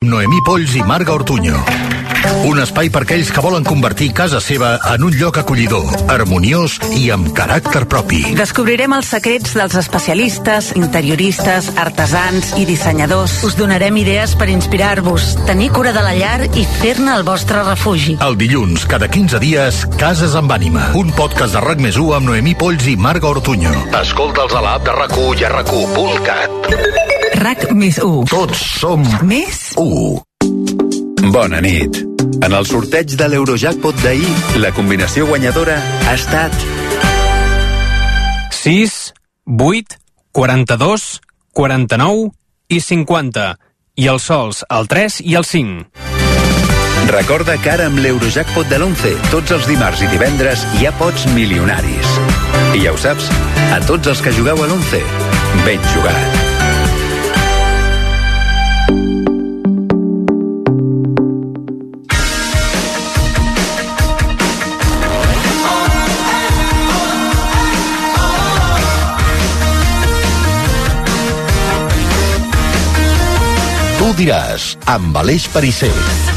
Noemí Polls i Marga Ortuño. Un espai per aquells que volen convertir casa seva en un lloc acollidor, harmoniós i amb caràcter propi. Descobrirem els secrets dels especialistes, interioristes, artesans i dissenyadors. Us donarem idees per inspirar-vos, tenir cura de la llar i fer-ne el vostre refugi. El dilluns, cada 15 dies, Cases amb ànima. Un podcast de RAC+1 amb Noemí Polls i Marga Ortuño. Escolta'ls a l'app de RAC1 i a RAC1.cat. RAC+1. Tots som més 1. Bona nit. En el sorteig de l'Eurojackpot d'ahir, la combinació guanyadora ha estat 6, 8, 42, 49 i 50. I els sols, el 3 i el 5. Recorda que ara amb l'Eurojackpot de l'11, tots els dimarts i divendres hi ha pots milionaris. I ja ho saps, a tots els que jugueu a l'11, ben jugat. Tu diràs, amb Aleix Perisser.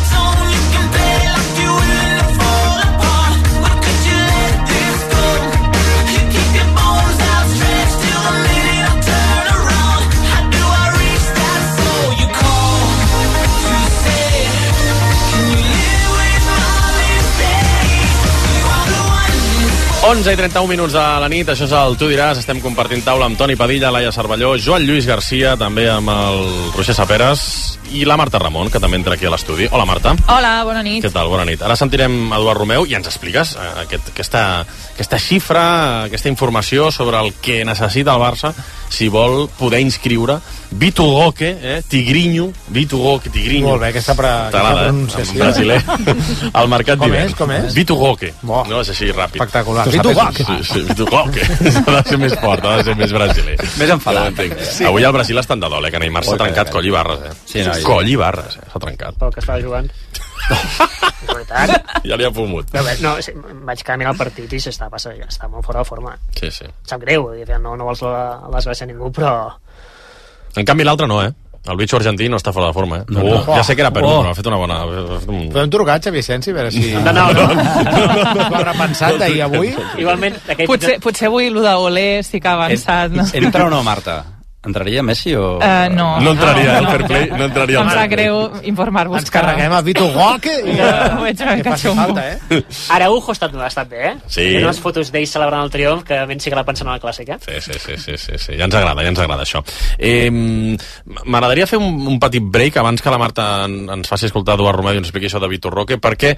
I 31 minuts de la nit, això és el Tu diràs, estem compartint taula amb Toni Padilla, Laia Cervelló, Joan Lluís Garcia, també amb el Roger Saperas i la Marta Ramon, que també entra aquí a l'estudi. Hola, Marta. Hola, bona nit. Què tal? Bona nit. Ara sentirem Eduard Romeu i ens expliques aquesta xifra, aquesta informació sobre el que necessita el Barça si vol poder inscriure Vitor Roque, Tigrinho. Molt bé, aquesta pronunciació. Brasiler. Al mercat d'hivern. Com és? Vitor Roque. No, és així ràpid. Espectacular. Vitor Roque. Sí, Vitor Roque. Ha de ser més fort, ha de ser més brasiler. Més enfadat. Sí. Avui al Brasil estan de dol, que Neymar s'ha trencat coll i barres. Sí, no, coll i barres, s'ha trencat. Pel que estava jugant. És veritat. Ja li ha fumut. No, vaig caminar el partit i està molt fora de forma. Sí. Sap greu, no vols la desgràcia a ningú, però... En canvi l'altre no, El bitxo argentí no està fora de forma, Ja sé que era Perú, però ha fet una bona... Podem trucar a Xavi Sensi, a veure si... No. Ho ha repensat d'ahir avui. Igualment... Potser avui el d'Olé sí que ha avançat. No? Entra o no, Marta? Entraria Messi o...? No. No entraria, el fair play no entraria. Em sap greu informar-vos. Ens carreguem a Vitor Roque i que faci falta, Araujo ha estat bé, Sí. Hi ha unes fotos d'ell celebrant el triomf que ben sí que la pensen a la clàssica. Sí. Ja ens agrada això. M'agradaria fer un petit break abans que la Marta ens faci escoltar Eduard Romeu i ens expliqui això de Vitor Roque, perquè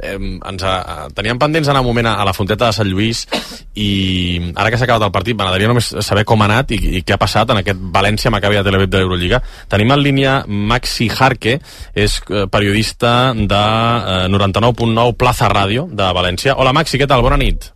teníem pendents anar un moment a la Fonteta de Sant Lluís i ara que s'ha acabat el partit m'agradaria només saber com ha anat i què ha passat en aquest València Maccabi de Tel Aviv de l'Eurolliga. Tenim en línia Maxi Jarque, és periodista de 99.9 Plaza Ràdio de València. Hola Maxi, què tal? Bona nit.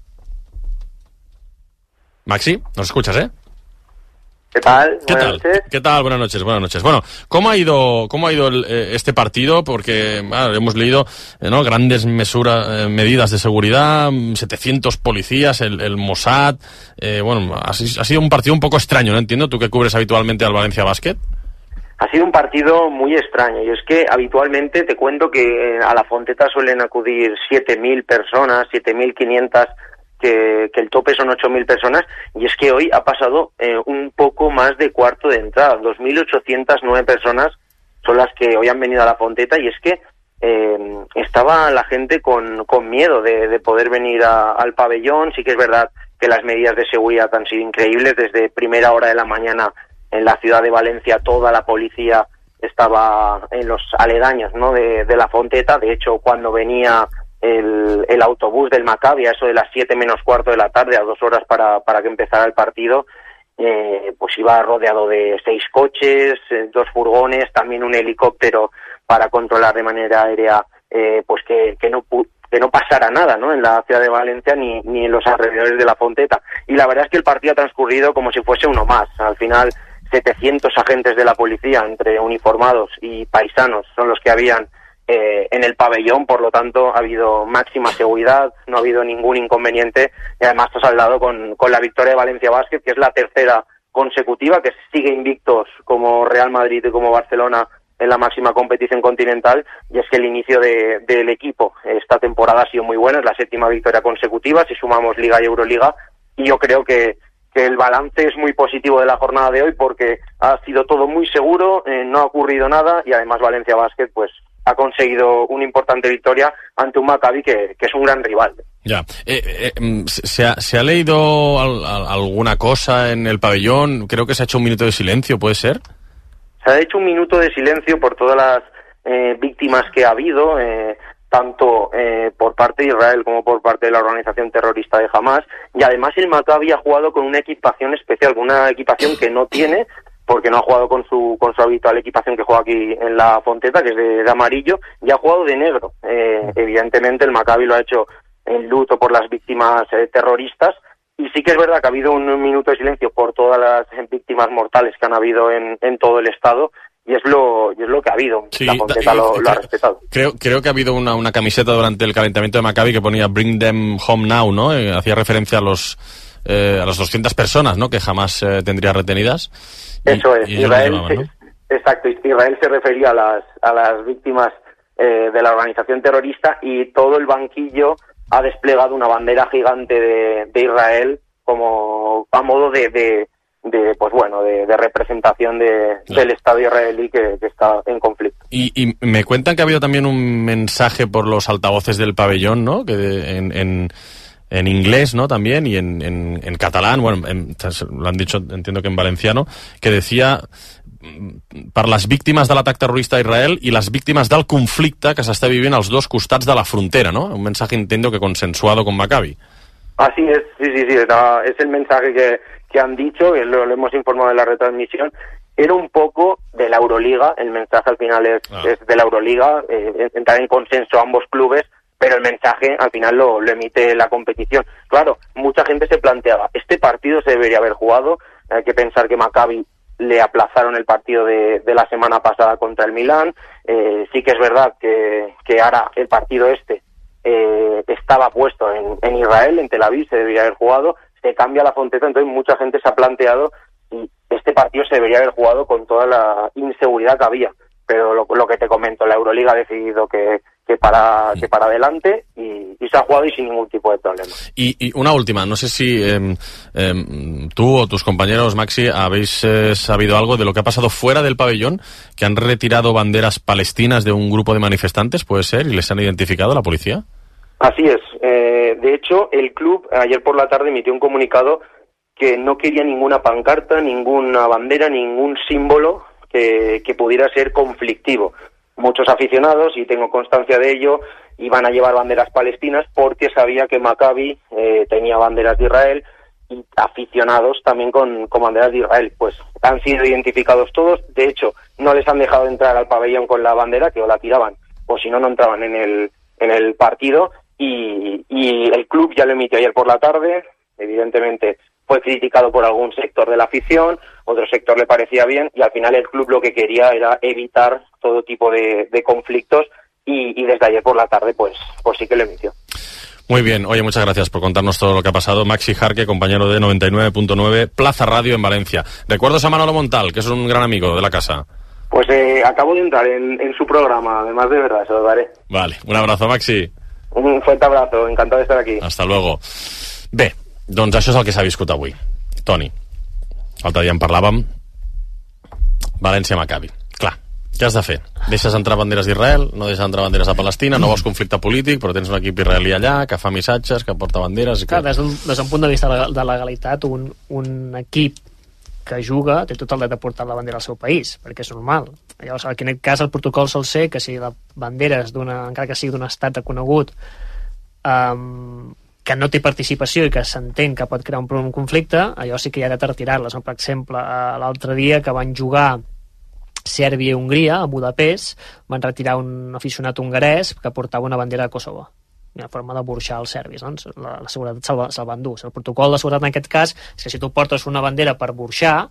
Maxi, ¿nos escuchas, ¿Qué tal? ¿Qué tal? Buenas noches. Bueno, ¿cómo ha ido este partido? Porque hemos leído grandes medidas de seguridad, 700 policías, el Mossad. Ha sido un partido un poco extraño, ¿no? Entiendo, tú que cubres habitualmente al Valencia Basket. Ha sido un partido muy extraño y es que habitualmente te cuento que a la Fonteta suelen acudir 7.000 personas, 7.500, que el tope son 8.000 personas, y es que hoy ha pasado un poco más de cuarto de entrada. 2.809 personas son las que hoy han venido a la Fonteta, y es que estaba la gente con miedo de poder venir al pabellón. Sí que es verdad que las medidas de seguridad han sido increíbles. Desde primera hora de la mañana en la ciudad de Valencia toda la policía estaba en los aledaños, ¿no?, de la Fonteta. De hecho, cuando venía el autobús del Maccabi a eso de las 7 menos cuarto de la tarde, a 2 horas para que empezara el partido, pues iba rodeado de 6 coches, 2 furgones, también un helicóptero para controlar de manera aérea pues que no pasara nada, ¿no?, en la ciudad de Valencia ni en los alrededores de la Fonteta. Y la verdad es que el partido ha transcurrido como si fuese uno más. Al final 700 agentes de la policía, entre uniformados y paisanos, son los que habían en el pabellón. Por lo tanto ha habido máxima seguridad, no ha habido ningún inconveniente, y además se ha saldado con la victoria de Valencia Basket, que es la tercera consecutiva, que sigue invictos como Real Madrid y como Barcelona en la máxima competición continental, y es que el inicio del equipo esta temporada ha sido muy bueno, es la 7ª victoria consecutiva si sumamos Liga y Euroliga, y yo creo que el balance es muy positivo de la jornada de hoy porque ha sido todo muy seguro, no ha ocurrido nada, y además Valencia Basket pues ha conseguido una importante victoria ante un Maccabi que es un gran rival. Ya. ¿Se ha leído alguna cosa en el pabellón? Creo que se ha hecho un minuto de silencio, ¿puede ser? Se ha hecho un minuto de silencio por todas las víctimas que ha habido, tanto por parte de Israel como por parte de la organización terrorista de Hamas, y además el Maccabi ha jugado con una equipación especial, con una equipación que no tiene, porque no ha jugado con su habitual equipación que juega aquí en la Fonteta, que es de amarillo, y ha jugado de negro. Evidentemente el Maccabi lo ha hecho en luto por las víctimas terroristas, y sí que es verdad que ha habido un minuto de silencio por todas las víctimas mortales que han habido en todo el estado, y es lo que ha habido. Sí, la Fonteta lo ha respetado. Creo que ha habido una camiseta durante el calentamiento de Maccabi que ponía Bring them home now, ¿no? Hacía referencia a las 200 personas, ¿no?, que jamás tendría retenidas. Eso es, Israel, llamaban, ¿no? Exacto, Israel se refería a las víctimas de la organización terrorista, y todo el banquillo ha desplegado una bandera gigante de Israel como a modo de representación del Estado israelí que está en conflicto. Y me cuentan que ha habido también un mensaje por los altavoces del pabellón, ¿no?, que en inglés, ¿no?, también, y en catalán, bueno, lo han dicho, entiendo que en valenciano, que decía per les víctimes de l'atac terrorista a Israel i les víctimes del conflicte que s'està vivint als dos costats de la frontera, ¿no? Un mensaje, entiendo, que consensuado con Maccabi. Así es, sí, es el mensaje que han dicho, lo hemos informado en la retransmisión. Era un poco de la Euroliga, el mensaje al final es de la Euroliga, entrar en consenso ambos clubes, pero el mensaje al final lo emite la competición. Claro, mucha gente se planteaba, este partido se debería haber jugado, hay que pensar que Maccabi le aplazaron el partido de la semana pasada contra el Milán, sí que es verdad que ahora el partido estaba puesto en Israel, en Tel Aviv, se debería haber jugado, se cambia la Fonteta, entonces mucha gente se ha planteado si este partido se debería haber jugado con toda la inseguridad que había, pero lo que te comento, la Euroliga ha decidido que para adelante y se ha jugado y sin ningún tipo de problema. Y una última, no sé si tú o tus compañeros, Maxi, habéis sabido algo de lo que ha pasado fuera del pabellón, que han retirado banderas palestinas de un grupo de manifestantes, ¿puede ser? ¿Y les han identificado la policía? Así es. De hecho, el club ayer por la tarde emitió un comunicado que no quería ninguna pancarta, ninguna bandera, ningún símbolo que pudiera ser conflictivo. Muchos aficionados, y tengo constancia de ello, iban a llevar banderas palestinas porque sabía que Maccabi tenía banderas de Israel, y aficionados también con banderas de Israel. Pues han sido identificados todos. De hecho, no les han dejado entrar al pabellón con la bandera, que o la tiraban o si no entraban en el partido, y el club ya lo emitió ayer por la tarde. Evidentemente fue criticado por algún sector de la afición, otro sector le parecía bien, y al final el club lo que quería era evitar todo tipo de conflictos, y desde ayer por la tarde pues sí que lo emitió. Muy bien, oye, muchas gracias por contarnos todo lo que ha pasado. Maxi Jarque, compañero de 99.9 Plaza Radio en Valencia. Recuerdos a Manolo Montal, que es un gran amigo de la casa. Pues acabo de entrar en su programa, además de verdad, se lo daré. Vale, un abrazo, Maxi. Un fuerte abrazo, encantado de estar aquí. Hasta luego. Bé, doncs això és el que s'ha viscut avui. Toni, l'altre dia en parlàvem. València-Maccabi. Clar, què has de fer? Deixes entrar banderes d'Israel, no deixes entrar banderes de Palestina, no vols conflicte polític, però tens un equip israelí allà que fa missatges, que porta banderes... Clar, des d'un punt de vista de legalitat, un equip que juga té tot el dret de portar la bandera al seu país, perquè és normal. Llavors, en aquest cas, el protocol sol ser que si la bandera és encara que sigui d'un estat reconegut, que no té participació i que s'entén que pot crear un conflicte, allò sí que hi ha de retirar-les. Per exemple, l'altre dia que van jugar Sèrbia i Hongria a Budapest, van retirar un aficionat hongarès que portava una bandera de Kosovo, una forma de burxar els serbis, no? La seguretat se'l van dur. El protocol de seguretat en aquest cas és que si tu portes una bandera per burxar,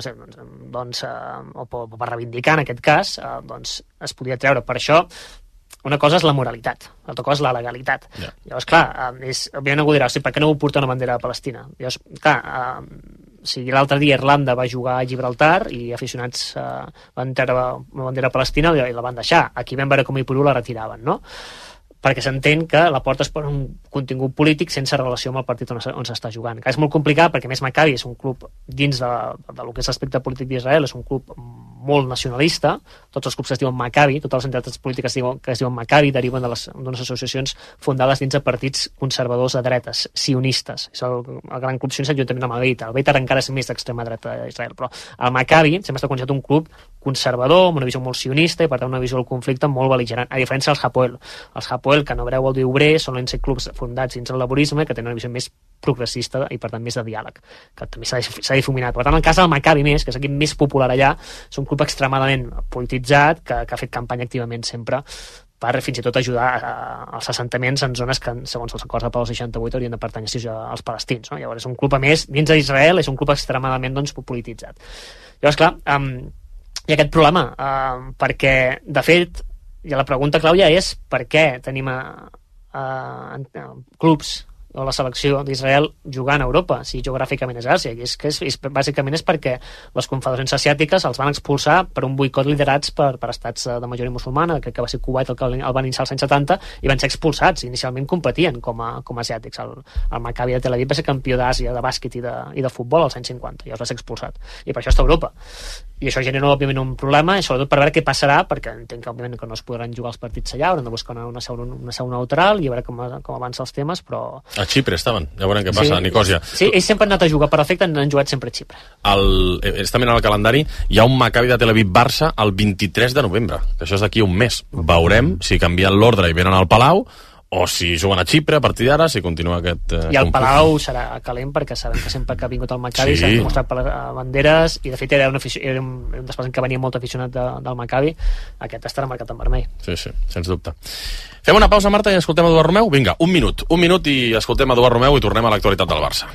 o per reivindicar en aquest cas, doncs es podia treure. Per això una cosa és la moralitat, l'altra cosa és la legalitat. Llavors, clar, òbviament algú dirà, per què no vull portar una bandera de Palestina? Llavors, clar, sigui, l'altre dia Irlanda va jugar a Gibraltar i aficionats van treure una bandera palestina i la van deixar. Aquí vam veure com a Ipurú la retiraven, no? Perquè s'entén que la porta es posa un contingut polític sense relació amb el partit on s'està jugant. Que és molt complicat perquè, més, Maccabi és un club dins del que és l'aspecte polític d'Israel, és un club molt nacionalista, tots els clubs que es diuen Maccabi, totes les entitats polítiques que es diuen Maccabi deriven d'unes associacions fundades dins de partits conservadors de dretes, sionistes. És el gran club sionista juntament amb el Beitar. El Beitar encara és més d'extrema dreta d'Israel, però el Maccabi sempre està considerat un club conservador, amb una visió molt sionista i per tant una visió del conflicte molt bel·ligerant, a diferència dels Hapoel. Els Hapoel, que en hebreu vol dir obrer, són clubs fundats dins el laborisme que tenen una visió més progressista i per tant més de diàleg, que també s'ha difuminat. Per tant, en el cas del Maccabi més, que és l'equip més popular allà, és un club extremadament polititzat que ha fet campanya activament sempre per fins i tot ajudar als assentaments en zones que, segons els acords de Pau del 68, haurien de pertànyer als palestins. No? Llavors, és un club, a més, dins d'Israel, és un club extremadament polititzat. Llavors, clar, hi ha aquest problema, perquè, de fet, i la pregunta clau ja és per què tenim clubs o la selecció d'Israel jugant a Europa, si geogràficament és Àsia, i bàsicament és perquè les confederacions asiàtiques els van expulsar per un boicot liderats per estats de majoria musulmana, crec que va ser Kuwait el que el van iniciar als anys 70, i van ser expulsats, inicialment competien com a asiàtics. El Maccabi de Tel Aviv va ser campió d'Àsia de bàsquet i de futbol als anys 50, i els va ser expulsat, i per això està a Europa. I això genera, òbviament, un problema, i sobretot per veure què passarà, perquè entenc que, òbviament, que no es podran jugar els partits allà, hauran de buscar una seu neutral i a veure com avança els temes, però... A Xipre estaven, ja veurem què passa, a Nicòsia. Sí, ells sempre han anat a jugar per efecte, han jugat sempre a Xipre. Ells també en el calendari hi ha un Maccabi de Tel Aviv-Barça el 23 de novembre, que això és d'aquí un mes. Veurem si canvien l'ordre i venen al Palau, o si juguen a Xipre a partir d'ara, si continua aquest I el Palau serà calent, perquè sabem que sempre que ha vingut el Maccabi s'han mostrat banderes, i de fet era un desplaçament que venia molt aficionat del Maccabi. Aquest estarà marcat en vermell. Sí, sens dubte. Fem una pausa, Marta, i escoltem Eduard Romeu? Vinga, un minut i escoltem Eduard Romeu i tornem a l'actualitat del Barça.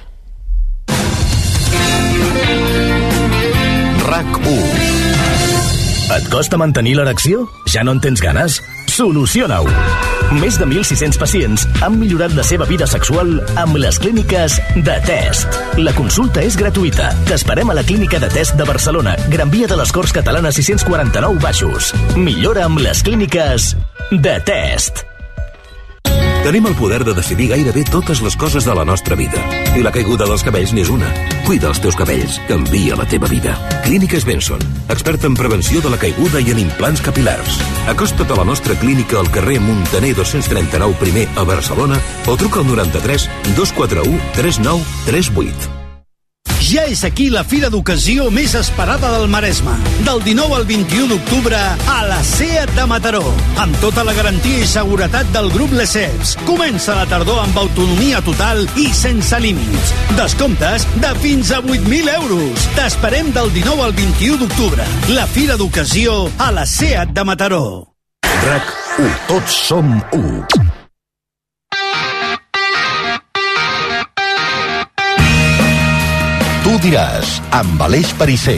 RAC1. Et costa mantenir l'erecció? Ja no en tens ganes? Soluciona-ho! Més de 1.600 pacients han millorat la seva vida sexual amb les clíniques de Test. La consulta és gratuïta. T'esperem a la clínica de Test de Barcelona, Gran Via de les Corts Catalanes 649 Baixos. Millora amb les clíniques de Test. Tenim el poder de decidir gairebé totes les coses de la nostra vida. I la caiguda dels cabells n'és una. Cuida els teus cabells. Canvia la teva vida. Clíniques Benson, experta en prevenció de la caiguda i en implants capilars. Acosta't a la nostra clínica al carrer Muntaner 239 primer a Barcelona o truca al 93 241 3938. Ja és aquí la fira d'ocasió més esperada del Maresme. Del 19 al 21 d'octubre a la SEAT de Mataró. Amb tota la garantia i seguretat del grup Lesseps. Comença la tardor amb autonomia total i sense límits. Descomptes de fins a 8.000 euros. T'esperem del 19 al 21 d'octubre. La fira d'ocasió a la SEAT de Mataró. RAC1. Tots som u. Tu diràs, amb Aleix Perisser.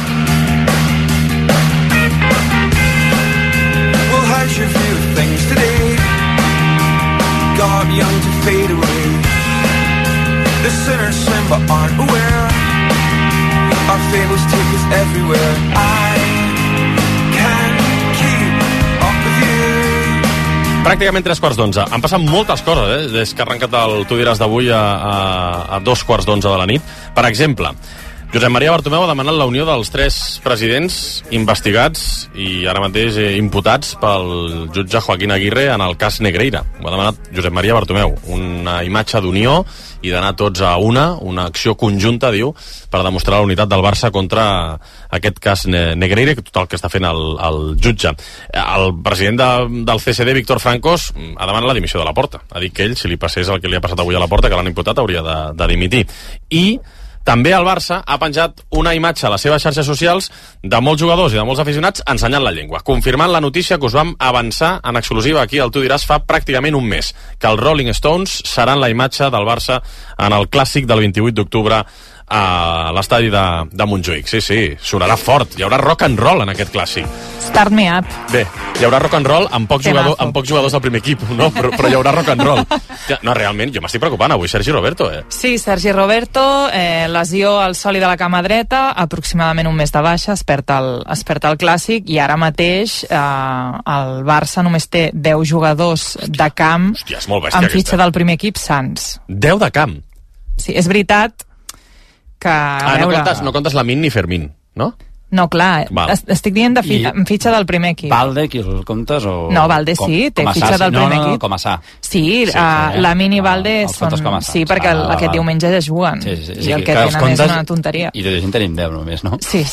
Well, how's your view of things today? God young to fade away. The sinners sin but aren't aware. Our fables take us everywhere. I can't keep up with you. Pràcticament 11:03. Han passat moltes coses, des que ha arrencat el Tu diràs d'avui a 11:45 de la nit. Per exemple, Josep Maria Bartomeu ha demanat la unió dels 3 presidents investigats i ara mateix imputats pel jutge Joaquín Aguirre en el cas Negreira. Ho ha demanat Josep Maria Bartomeu. Una imatge d'unió i d'anar tots a una acció conjunta, diu, per demostrar la unitat del Barça contra aquest cas Negreira i tot el que està fent el jutge. El president del CSD, Víctor Francos, ha demanat la dimissió de Laporta. Ha dit que ell, si li passés el que li ha passat avui a Laporta, que l'han imputat, hauria de dimitir. I també el Barça ha penjat una imatge a les seves xarxes socials de molts jugadors i de molts aficionats ensenyant la llengua, confirmant la notícia que us vam avançar en exclusiva aquí al Tu diràs fa pràcticament un mes, que els Rolling Stones seran la imatge del Barça en el clàssic del 28 d'octubre a l'estadi de Montjuïc. Sí, sonarà fort. Hi haurà rock and roll en aquest clàssic. Start me up. Bé, hi haurà rock and roll amb pocs jugadors del primer equip, no? Però hi haurà rock and roll. No, realment, jo m'estic preocupant avui, Sergi Roberto, Sí, Sergi Roberto, lesió al sòlid de la cama dreta, aproximadament un mes de baixa, es perd el clàssic, i ara mateix el Barça només té 10 jugadors de camp. Hòstia, és molt bèstia, en fitxa del primer equip sants. 10 de camp? Sí, és veritat que... No comptes Lamine ni Fermín, no? No, clar, estic dient en fitxa del primer equip. Valde, qui el comptes? No, Valde sí, té fitxa del primer equip. Com a sa. Sí, Lamine i Valde són... Sí, perquè aquest diumenge ja juguen. I el que tenen és una tonteria. I de gent tenim 10 només, no? Sí.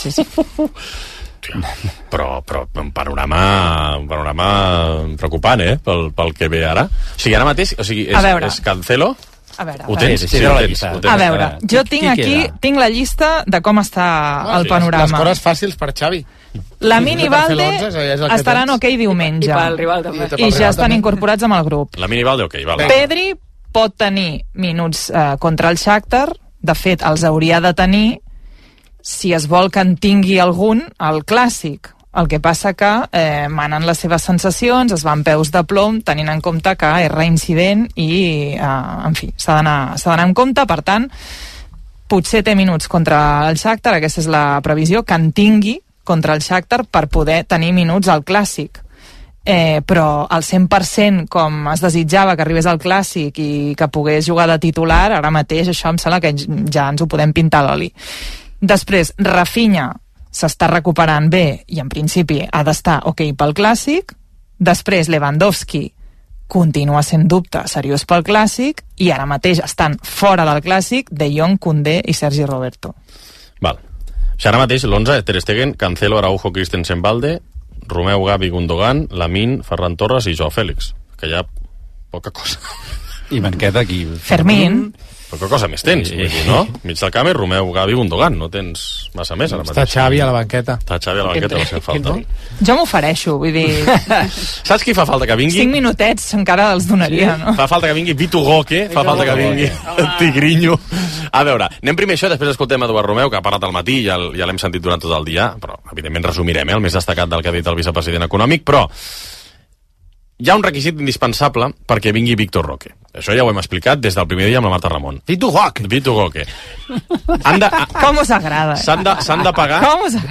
Però un panorama preocupant, pel que ve ara. O sigui, ara mateix, és Cancelo... A veure, ho tens? Sí, a veure, jo tinc la llista de com està el panorama. Les coses fàcils per Xavi. Lamine i Valde estaran ok diumenge. I ja estan incorporats amb el grup. Lamine i Valde, ok. Pedri pot tenir minuts contra el Shakhtar. De fet, els hauria de tenir si es vol que en tingui algun al Clàssic. El que passa que manen les seves sensacions, es van peus de plom, tenint en compte que és reincident i, en fi, s'ha d'anar en compte. Per tant, potser té minuts contra el Shakhtar, aquesta és la previsió, que en tingui contra el Shakhtar per poder tenir minuts al Clàssic. Però al 100% com es desitjava que arribés al Clàssic i que pogués jugar de titular, ara mateix això em sembla que ja ens ho podem pintar a l'oli. Després, Rafinha s'està recuperant bé i en principi ha d'estar ok pel Clàssic. Després Lewandowski continua sent dubte seriós pel Clàssic i ara mateix estan fora del Clàssic De Jong, Koundé i Sergi Roberto. Val. Ara mateix l'11, Ter Stegen, Cancelo, Araujo, Christensen, Valde, Romeu, Gavi, Gundogan, Lamine, Ferran Torres i Joao Fèlix, que hi ha poca cosa. I banqueta aquí. Fermín. Poca cosa més tens, vull dir, no? Mig del camp és Romeu, Gavi, Gundogan, no tens massa més ara mateix. Està Xavi a la banqueta. Va ser falta. Jo m'ofereixo, vull dir... Saps qui fa falta que vingui? 5 minutets encara els donaria, no? Fa falta que vingui Vitor Roque, fa falta que vingui Tigrinho. A veure, anem primer això, després escoltem Eduard Romeu, que ha parlat al matí, ja l'hem sentit durant tot el dia, però evidentment resumirem el més destacat del que ha dit el vicepresident econòmic, però hi ha un requisit indispensable perquè vingui Vitor Roque. Això ja ho hem explicat des del primer dia amb la Marta Ramon. Vitor Roque. Com us agrada? S'han de pagar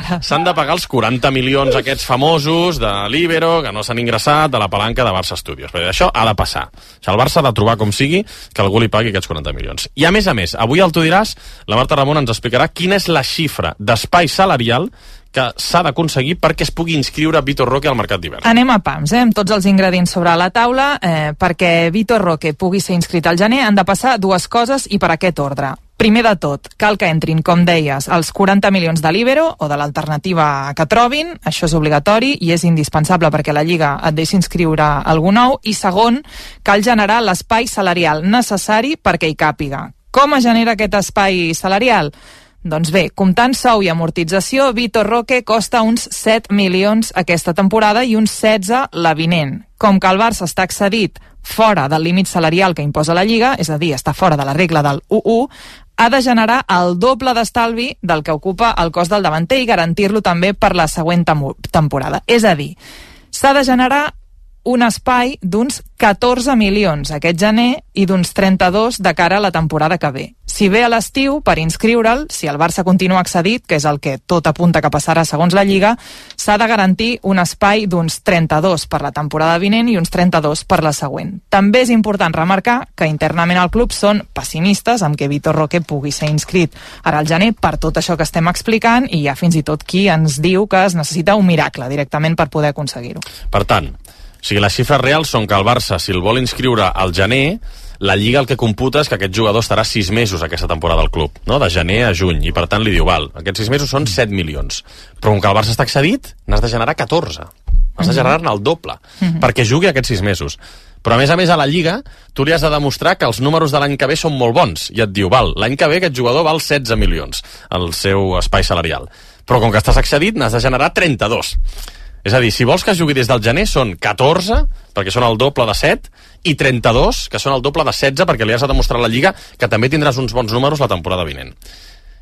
els 40 milions aquests famosos de Libero, que no s'han ingressat, de la palanca de Barça Studios. Perquè això ha de passar. O sigui, el Barça ha de trobar com sigui que algú li pagui aquests 40 milions. I a més, avui al Tu diràs, la Marta Ramon ens explicarà quina és la xifra d'espai salarial que s'ha d'aconseguir perquè es pugui inscriure Vitor Roque al mercat d'hivern. Anem a pams, amb tots els ingredients sobre la taula. Perquè Vitor Roque pugui ser inscrit al gener han de passar dues coses i per aquest ordre. Primer de tot, cal que entrin, com deies, els 40 milions de Libero o de l'alternativa que trobin. Això és obligatori i és indispensable perquè la Lliga et deixi inscriure algú nou. I segon, cal generar l'espai salarial necessari perquè hi càpiga. Com es genera aquest espai salarial? Doncs bé, comptant sou i amortització, Vitor Roque costa uns 7 milions aquesta temporada i uns 16 la vinent. Com que el Barça està excedit fora del límit salarial que imposa la Lliga, és a dir, està fora de la regla del 1-1, ha de generar el doble d'estalvi del que ocupa el cost del davanter i garantir-lo també per la següent temporada. És a dir, s'ha de generar un espai d'uns 14 milions aquest gener i d'uns 32 de cara a la temporada que ve. Si ve a l'estiu, per inscriure'l, si el Barça continua excedit, que és el que tot apunta que passarà segons la Lliga, s'ha de garantir un espai d'uns 32 per la temporada vinent i uns 32 per la següent. També és important remarcar que internament al club són pessimistes amb que Vitor Roque pugui ser inscrit ara al gener per tot això que estem explicant i hi ha fins i tot qui ens diu que es necessita un miracle directament per poder aconseguir-ho. Per tant, o sigui, les xifres reals són que el Barça, si el vol inscriure al gener, la Lliga el que computa és que aquest jugador estarà 6 mesos aquesta temporada al club, no? De gener a juny, i per tant li diu, val, aquests 6 mesos són 7 milions. Però com que el Barça està excedit, n'has de generar 14. Has de generar-ne el doble, perquè jugui aquests 6 mesos. Però a més a la Lliga, tu li has de demostrar que els números de l'any que ve són molt bons, i et diu, val, l'any que ve aquest jugador val 16 milions, el seu espai salarial. Però com que estàs excedit, n'has de generar 32. És a dir, si vols que jugui des del gener són 14, perquè són el doble de 7, i 32, que són el doble de 16, perquè li has de demostrar a la Lliga que també tindràs uns bons números la temporada vinent.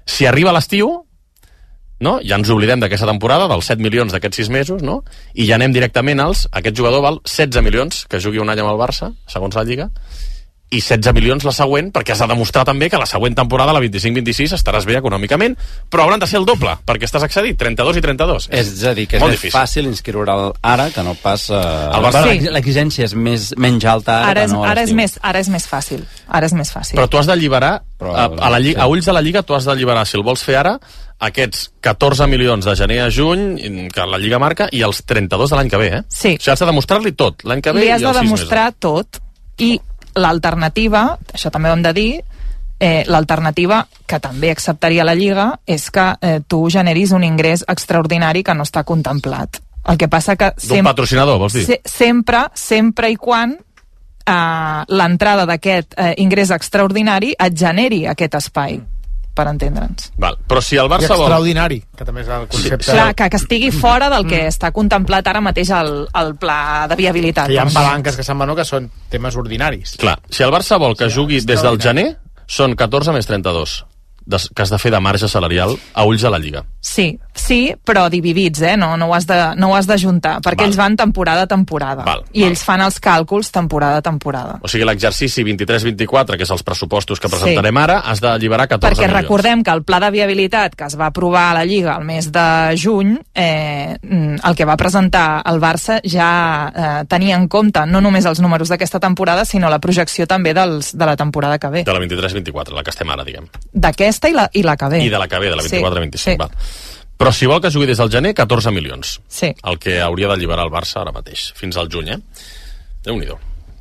Si arriba l'estiu, no? Ja ens oblidem d'aquesta temporada, dels 7 milions d'aquests 6 mesos, no? I ja anem directament aquest jugador val 16 milions, que jugui un any amb el Barça, segons la Lliga, i 16 milions la següent, perquè has de demostrar també que la següent temporada, la 25-26, estaràs bé econòmicament, però hauran de ser el doble, perquè estàs accedit, 32 i 32. És a dir, que és més fàcil inscriure'l ara que no pas... L'exigència és menys alta ara que no a l'estiu. Ara és més fàcil. Ara és més fàcil. Però tu has d'alliberar, a ulls de la Lliga, tu has d'alliberar, si el vols fer ara, aquests 14 milions de gener a juny, que la Lliga marca, i els 32 de l'any que ve, eh? Sí. O sigui, has de demostrar-li tot, l'any que ve i els 6 mesos. Li has de demostrar tot, i l'alternativa, això també ho hem de dir, l'alternativa que també acceptaria la Lliga és que tu generis un ingrés extraordinari que no està contemplat. El que passa que... D'un patrocinador, vols dir? Sempre i quan l'entrada d'aquest ingrés extraordinari et generi aquest espai, per entendre'ns. Val. Però si el Barça vol... Extraordinari, que també és el concepte... Clar, que estigui fora del que està contemplat ara mateix el pla de viabilitat. Que hi ha palanques que se'n van que són temes ordinaris. Clar, si el Barça vol que jugui des del gener, són 14 més 32, que has de fer de marge salarial a ulls de la Lliga. Sí, però dividits, no ho has de juntar, perquè ells van temporada a temporada. I ells fan els càlculs temporada a temporada. O sigui, l'exercici 23-24, que és els pressupostos que presentarem ara, has d'alliberar 14 milions. Perquè recordem que el pla de viabilitat que es va aprovar a la Lliga el mes de juny, el que va presentar el Barça ja tenia en compte no només els números d'aquesta temporada, sinó la projecció també de la temporada que ve. De la 23-24, la que estem ara, diguem. D'aquesta i la que ve. I de la que ve, de la 24-25, val. Però si vol que jugui des del gener, 14 milions. Sí. El que hauria d'alliberar el Barça ara mateix, fins al juny, Déu-n'hi-do.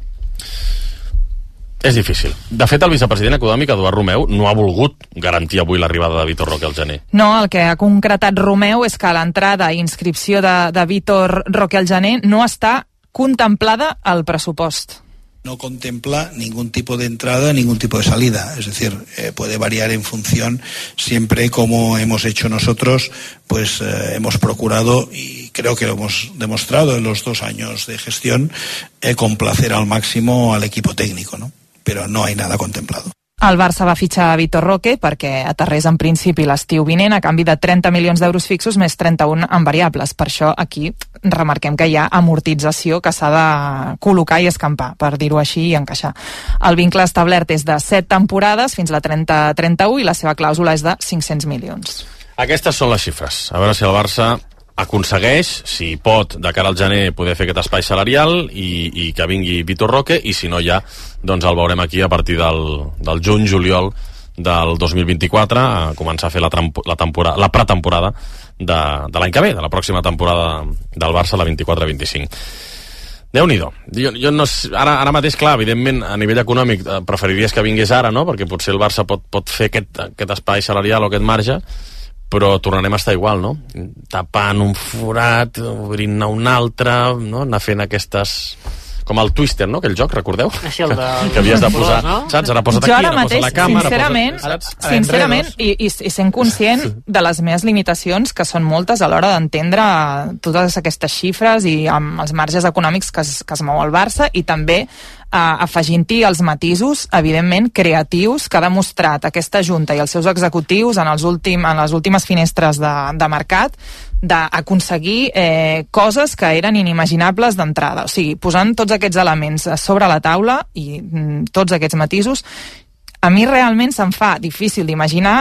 És difícil. De fet, el vicepresident econòmic, Eduard Romeu, no ha volgut garantir avui l'arribada de Vitor Roque al gener. No, el que ha concretat Romeu és que l'entrada i inscripció de Vitor Roque al gener no està contemplada al pressupost. No contempla ningún tipo de entrada, ningún tipo de salida. Es decir, puede variar en función, siempre como hemos hecho nosotros, pues hemos procurado, y creo que lo hemos demostrado en los 2 años de gestión, complacer al máximo al equipo técnico, ¿no? Pero no hay nada contemplado. El Barça va fitxar Vitor Roque perquè aterrés en principi l'estiu vinent a canvi de 30 milions d'euros fixos més 31 en variables. Per això aquí remarquem que hi ha amortització que s'ha de col·locar i escampar, per dir-ho així i encaixar. El vincle establert és de 7 temporades fins la 30-31 i la seva clàusula és de 500 milions. Aquestes són les xifres. A veure si el Barça aconsegueix, si pot, de cara al gener poder fer aquest espai salarial i que vingui Vitor Roque, i si no ja, doncs el veurem aquí a partir del juny-juliol del 2024 a començar a fer la pretemporada de l'any que ve, de la pròxima temporada del Barça, la 24-25. Déu-n'hi-do. Jo no, ara mateix, clar, evidentment, a nivell econòmic preferiries que vingués ara, no? Perquè potser el Barça pot fer aquest espai salarial o aquest marge, però tornarem a estar igual, no? Tapant un forat, obrint-ne un altre, no? Anar fent aquestes... Com el Twister, no? Aquell joc, recordeu? Així el de... Que havies de posar, no? Saps? Ara posa't aquí, ara posa la càmera... Sincerament, i sent conscient de les meves limitacions, que són moltes a l'hora d'entendre totes aquestes xifres i amb els marges econòmics que es mou el Barça, i també afegint-hi els matisos, evidentment, creatius que ha demostrat aquesta Junta i els seus executius en les últimes finestres de mercat, d'aconseguir coses que eren inimaginables d'entrada. O sigui, posant tots aquests elements sobre la taula i tots aquests matisos, a mi realment se'm fa difícil d'imaginar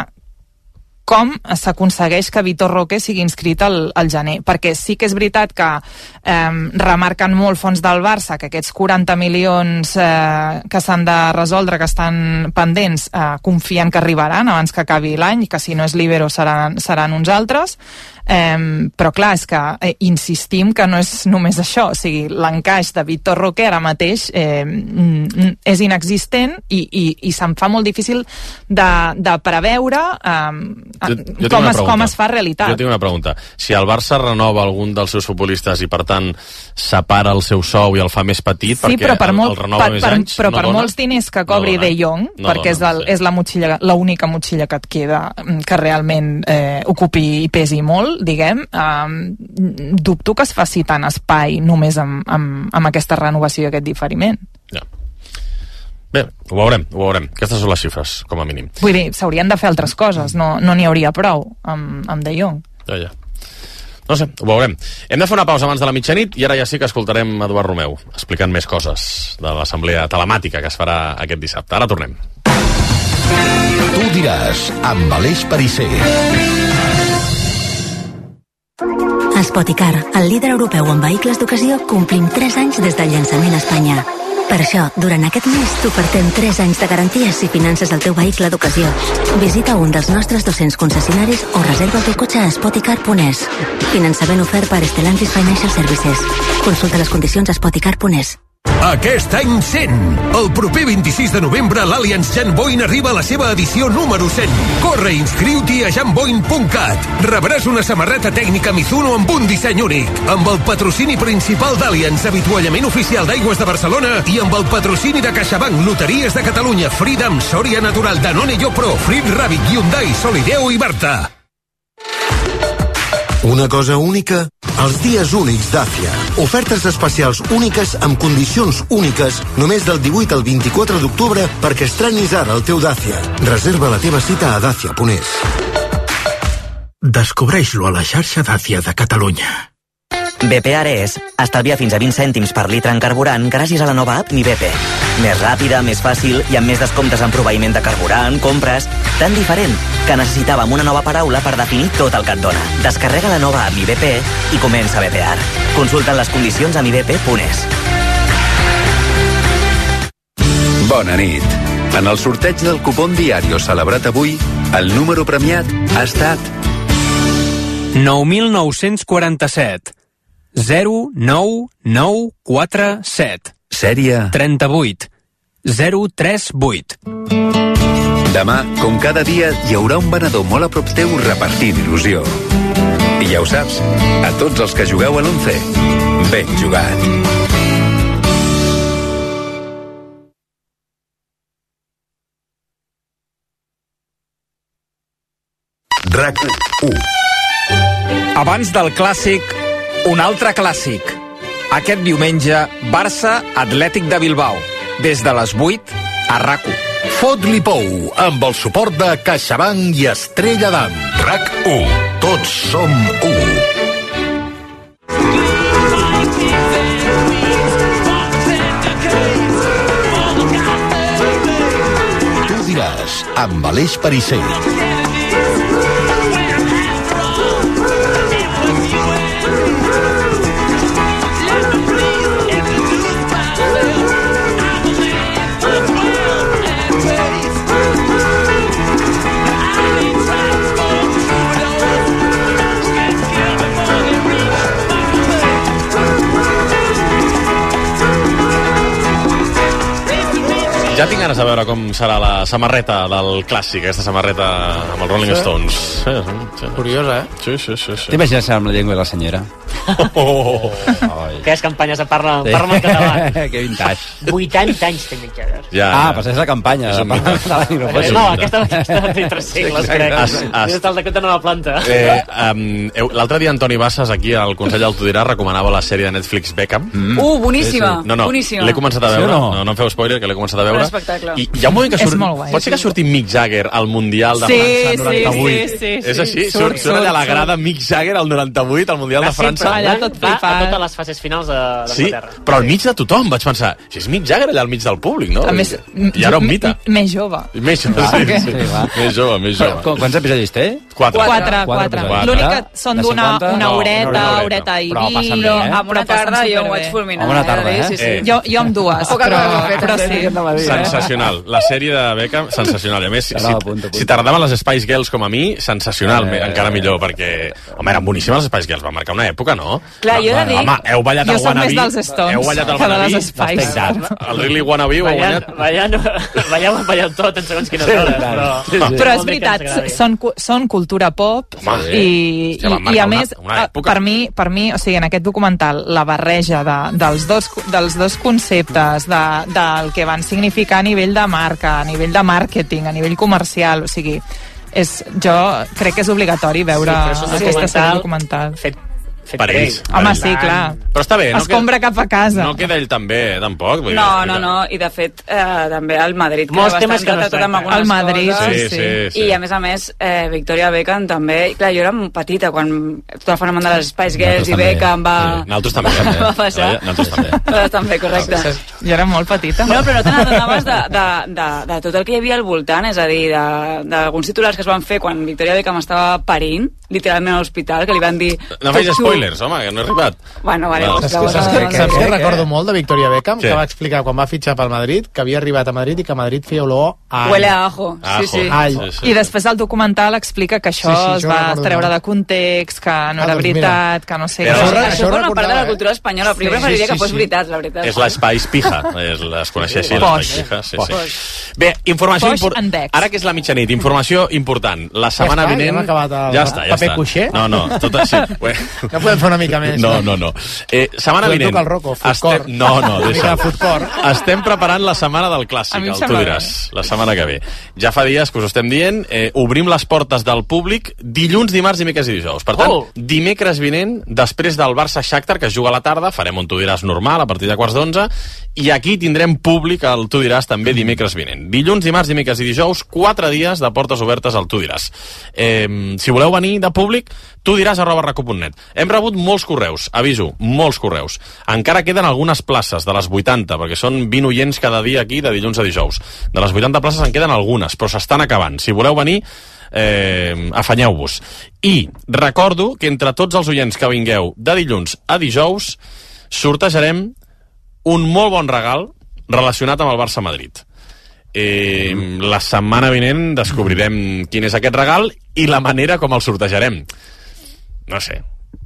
com s'aconsegueix que Vitor Roque sigui inscrit al gener, perquè sí que és veritat que remarquen molt fons del Barça que aquests 40 milions que s'han de resoldre, que estan pendents, confien que arribaran abans que acabi l'any, que si no és l'Ibero seran uns altres, però clar, és que insistim que no és només això, o sigui, l'encaix de Vitor Roque ara mateix és inexistent i se'm fa molt difícil de preveure com es fa realitat. Jo tinc una pregunta. Si el Barça renova algun dels seus futbolistes i per tant separa el seu sou i el fa més petit, sí, perquè el renova més anys, però per molts diners que cobri De Jong, perquè és l'única motxilla que et queda que realment ocupi i pesi molt, diguem, dubto que es faci tant espai només amb aquesta renovació i aquest diferiment. Ja. Bé, ho veurem. Aquestes són les xifres, com a mínim. Vull dir, s'haurien de fer altres coses, no n'hi hauria prou amb De Jong. Ja. No sé, ho veurem. Hem de fer una pausa abans de la mitjanit i ara ja sí que escoltarem Eduard Romeu explicant més coses de l'assemblea telemàtica que es farà aquest dissabte. Ara tornem. Tu diràs, amb Aleix Perisser. Spoticar, el líder europeu en vehicles d'ocasió, complim 3 anys des del llançament a Espanya. Per això, durant aquest mes t'ofertem 3 anys de garanties si finances el teu vehicle d'ocasió. Visita un dels nostres 200 concessionaris o reserva el teu cotxe a spoticar.es. Finançament ofert per Stellantis Financial Services. Consulta les condicions a spoticar.es. Aquest any 100. El proper 26 de novembre l'Allianz Jan Boin arriba a la seva edició número 100. Corre i inscriu-t'hi a janboin.cat. Rebràs una samarreta tècnica Mizuno amb un disseny únic, amb el patrocini principal d'Allianz, avituallament oficial d'Aigües de Barcelona, i amb el patrocini de CaixaBank, Loteries de Catalunya, Freedom, Sòria Natural, Danone, YoPro, Frit Rabbit, Hyundai, Solideo i Berta. Una cosa única? Els dies únics Dacia. Ofertes especials úniques amb condicions úniques només del 18 al 24 d'octubre perquè estrenis ara el teu Dacia. Reserva la teva cita a dacia.es. Descobreix-lo a la xarxa Dacia de Catalunya. BP Ares estalvia fins a 20 cèntims per litre en carburant gràcies a la nova app Mi BP. Més ràpida, més fàcil i amb més descomptes en proveïment de carburant, compres... Tan diferent que necessitàvem una nova paraula per definir tot el que et dona. Descarrega la nova app Mi BP i comença a BPAR. Consulta les condicions a mibp.es. Bona nit. En el sorteig del cupón Diario celebrat avui, el número premiat ha estat 9.947 09947. Sèrie 38 038. Demà, com cada dia, hi haurà un venedor molt a prop teu repartint il·lusió. I ja ho saps, a tots els que jugueu a l'11, ben jugat. RAC1. Abans del clàssic, un altre clàssic. Aquest diumenge, Barça Atlètic de Bilbao. Des de les 8 a RAC1. Fot-li pou, amb el suport de CaixaBank i Estrella d'Am. RAC1. Tots som u. Tu diràs, amb Aleix Perisser. Ja tinc ganes de veure com serà la samarreta del clàssic, aquesta samarreta amb els Rolling Stones. Sí. Curiosa, eh? Sí. T'imagines amb la llengua de la senyora? Aquelles campanyes de parla en català. Que vintage. 80 anys té Mick Jagger. Però és la campanya. No, aquesta de 3 segles, crec. Des del Dakota Nova Planta. L'altre dia Antoni Bassas, aquí al Consell d'Autodirà, recomanava la sèrie de Netflix Beckham. Boníssima. No, boníssima. L'he començat a veure. No em feu spoiler, que l'he començat a veure. I hi ha un moment que surt... Pot ser que surti Mick Jagger al Mundial de França 98? Sí. És així? Surt allà la grada Mick Jagger al 98 al Mundial de França? Va a totes les fases finals d'Anglaterra. Sí, però al mig de tothom vaig pensar, si és Mick Jagger allà al mig del públic, no? A més, I ara un mite. Més jove. Més jove. Quants episodis té? 4. L'únic que són d'una horeta i mig. Amb una tarda jo ho vaig fulminar. Una tarda, Jo amb dues, però sí. Sensacional. La sèrie de Beckham, sensacional. I a més, si t'agradaven les Spice Girls com a mi, sensacional, encara millor, perquè, home, eren boníssimes les Spice Girls, va marcar una època, no? Clar, jo he de dir... Home, heu ballat el Wannabe. Jo soc més dels Stones que de les Spice. El Really Wannabe ho heu guanyat. Ballant tot en segons quines hores. Però és veritat, són cultura pop i a més, per mi, o sigui, en aquest documental, la barreja dels dos conceptes, del que van significar a nivell de marca, a nivell de màrqueting, a nivell comercial, o sigui, jo crec que és obligatori veure aquesta sèrie documental. Fet Per ells. Home, sí, clar. Però està bé. Escombra cap a casa. No queda ell també, tampoc. No, i de fet, també el Madrid molts temes que no es tracten. El Madrid, sí. I a més, Victoria Beckham també, clar, jo era petita quan tot el fenomen de les Spice Girls i Beckham va... Nosaltres també. Va passar. Nosaltres també, correcte. Jo era molt petita. No, però no te n'adonaves de tot el que hi havia al voltant, és a dir, d'alguns titulars que es van fer quan Victoria Beckham estava parint, literalment a l'hospital, que li van dir... No faig spoilers, home, que no he arribat. Bueno, vale. Saps què recordo molt de Victoria Beckham? Que va explicar quan va fitxar pel Madrid, que havia arribat a Madrid i que a Madrid feia olor a... Huele a ajo. Sí. I després el documental explica que això es va treure de context, que no era veritat, que no sé... Això forma part de la cultura espanyola, però jo preferiria que fos veritat, la veritat. És l'Spice Pija, es coneixia així, l'Spice Pija. Bé, informació important. Ara que és la mitjanit, informació important. La setmana vinent... Ja està. Paper cuixer? No, tot així. No podem fer una mica més. No. Setmana vinent... Tocar el Rocco, Foodcore. Deixa'm. Estem preparant la setmana del clàssic, tu diràs, la setmana que ve. Ja fa dies que us ho estem dient, obrim les portes del públic dilluns, dimarts, dimecres i dijous. Per tant, dimecres vinent, després del Barça-Shakhtar, que es juga a la tarda, farem un tu diràs normal a partir de 11:15, i aquí tindrem públic al tu diràs també dimecres vinent. Dilluns, dimarts, dimecres i dijous, 4 dies de portes obertes al tu diràs. Si voleu venir de públic, tudiràs@raco.net. Hem rebut molts correus, aviso, molts correus. Encara queden algunes places de les 80, perquè són 20 oients cada dia aquí, de dilluns a dijous. De les 80 places en queden algunes, però s'estan acabant. Si voleu venir, afanyeu-vos. I recordo que entre tots els oients que vingueu de dilluns a dijous, sortejarem un molt bon regal relacionat amb el Barça-Madrid. La setmana vinent descobrirem quin és aquest regal i la manera com el sortejarem. No sé,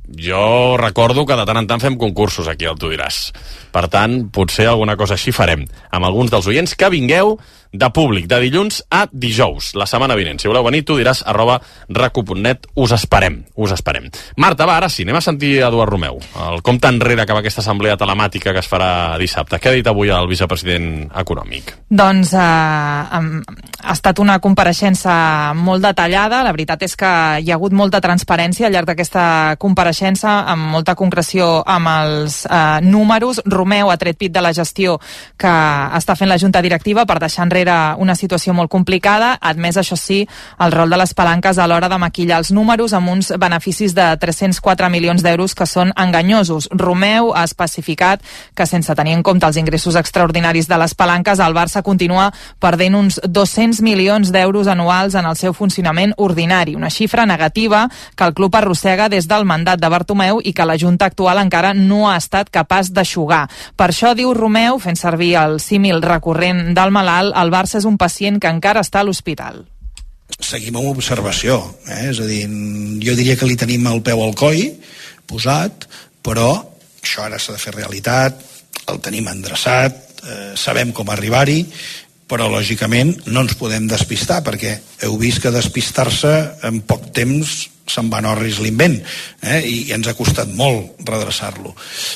jo recordo que de tant en tant fem concursos aquí al Tu diràs. Per tant, potser alguna cosa així farem amb alguns dels oients que vingueu de públic, de dilluns a dijous, la setmana vinent. Si voleu venir, tu diràs @raco.net. Us esperem. Marta, va, ara sí, anem a sentir Eduard Romeu, el compte enrere que va aquesta assemblea telemàtica que es farà dissabte. Què ha dit avui el vicepresident econòmic? Doncs ha estat una compareixença molt detallada. La veritat és que hi ha hagut molta transparència al llarg d'aquesta compareixença, amb molta concreció amb els números. Romeu ha tret pit de la gestió que està fent la Junta Directiva per deixar enrere una situació molt complicada, admès, això sí, el rol de les palanques a l'hora de maquillar els números amb uns beneficis de 304 milions d'euros que són enganyosos. Romeu ha especificat que sense tenir en compte els ingressos extraordinaris de les palanques, el Barça continua perdent uns 200 milions d'euros anuals en el seu funcionament ordinari, una xifra negativa que el club arrossega des del mandat de Bartomeu i que la Junta actual encara no ha estat capaç d'eixugar. Per això, diu Romeu, fent servir el símil recurrent del malalt, el Barça és un pacient que encara està a l'hospital. Seguim amb observació, és a dir, jo diria que li tenim el peu al coll posat, però això ara s'ha de fer realitat, el tenim endreçat, sabem com arribar-hi, però lògicament no ens podem despistar, perquè heu vist que despistar-se en poc temps se'n va a orris l'invent, i ens ha costat molt redreçar-lo.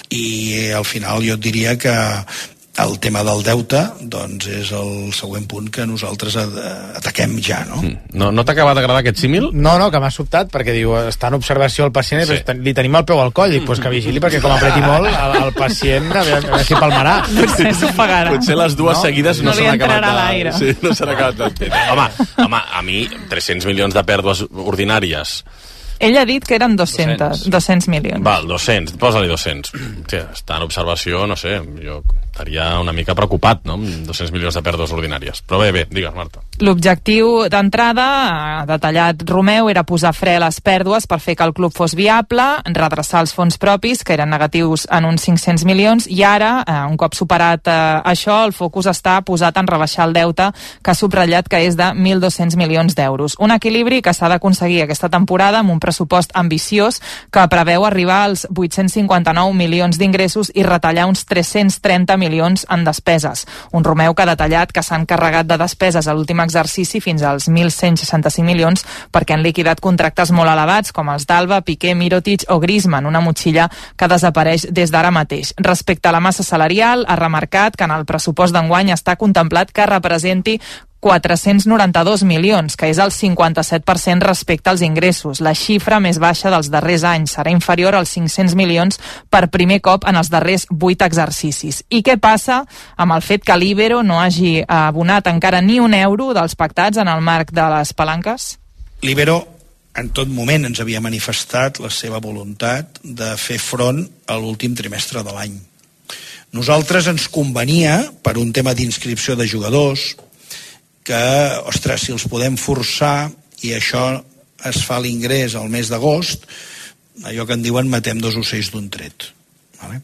I al final jo et diria que el tema del deute doncs és el següent punt que nosaltres ataquem ja, no? No t'ha acabat d'agradar aquest símil? No, que m'ha sobtat, perquè diu, està en observació el pacient, sí. Però li tenim el peu al coll, dic, pues que vigili, perquè com apreti molt, el pacient a veure si palmarà. Potser les dues seguides no s'han acabat sí, no s'han acabat d'entendre. Home, a mi 300 milions de pèrdues ordinàries. Ell ha dit que eren 200 milions. Val, 200, posa-li 200. Hòstia, està en observació, no sé, jo estaria una mica preocupat, no?, amb 200 milions de pèrdues ordinàries. Però bé, digues, Marta. L'objectiu d'entrada, ha detallat Romeu, era posar fre a les pèrdues per fer que el club fos viable, redreçar els fons propis, que eren negatius en uns 500 milions, i ara, un cop superat això, el focus està posat en rebaixar el deute, que ha subratllat que és de 1.200 milions d'euros. Un equilibri que s'ha d'aconseguir aquesta temporada amb un pressupost ambiciós que preveu arribar als 859 milions d'ingressos i retallar uns 330 milions en despeses. Un Romeu que ha detallat que s'han carregat de despeses a l'últim exercici fins als 1.165 milions perquè han liquidat contractes molt elevats com els d'Alba, Piqué, Mirotic o Griezmann, una motxilla que desapareix des d'ara mateix. Respecte a la massa salarial, ha remarcat que en el pressupost d'enguany està contemplat que representi 492 milions, que és el 57% respecte als ingressos. La xifra més baixa dels darrers anys serà inferior als 500 milions per primer cop en els darrers 8 exercicis. I què passa amb el fet que l'Ibero no hagi abonat encara ni un euro dels pactats en el marc de les palanques? L'Ibero en tot moment ens havia manifestat la seva voluntat de fer front a l'últim trimestre de l'any. Nosaltres ens convenia, per un tema d'inscripció de jugadors, que, ostres, si els podem forçar i això es fa l'ingrés al mes d'agost, allò que en diuen matem 2 ocells d'un tret. Vale?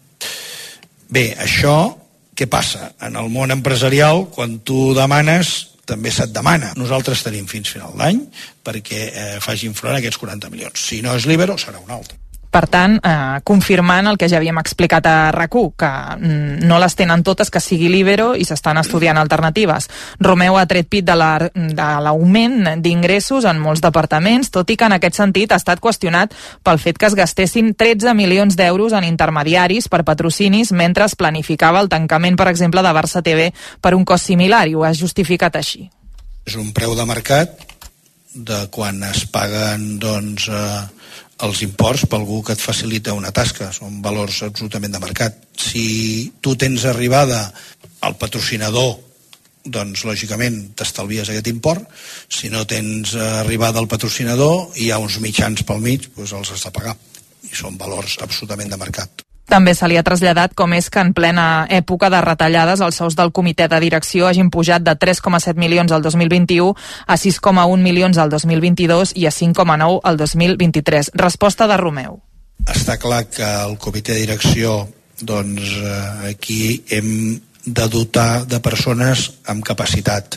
Bé, això, què passa? En el món empresarial, quan tu demanes, també se't demana. Nosaltres tenim fins final d'any perquè facin front a aquests 40 milions. Si no és l'Ibero, serà un altre. Per tant, confirmant el que ja havíem explicat a RAC1, que no les tenen totes, que sigui l'Ibero i s'estan estudiant alternatives. Romeu ha tret pit de l'augment d'ingressos en molts departaments, tot i que en aquest sentit ha estat qüestionat pel fet que es gastessin 13 milions d'euros en intermediaris per patrocinis mentre es planificava el tancament, per exemple, de Barça TV per un cost similar, i ho ha justificat així. És un preu de mercat de quan es paguen, doncs, els imports per algú que et facilita una tasca. Són valors absolutament de mercat. Si tu tens arribada al patrocinador, doncs lògicament t'estalvies aquest import. Si no tens arribada al patrocinador, hi ha uns mitjans pel mig, doncs els has de pagar. I són valors absolutament de mercat. També se li ha traslladat com és que en plena època de retallades els sous del comitè de direcció hagin pujat de 3,7 milions al 2021 a 6,1 milions al 2022 i a 5,9 al 2023. Resposta de Romeu. Està clar que el comitè de direcció, doncs aquí hem de dotar de persones amb capacitat.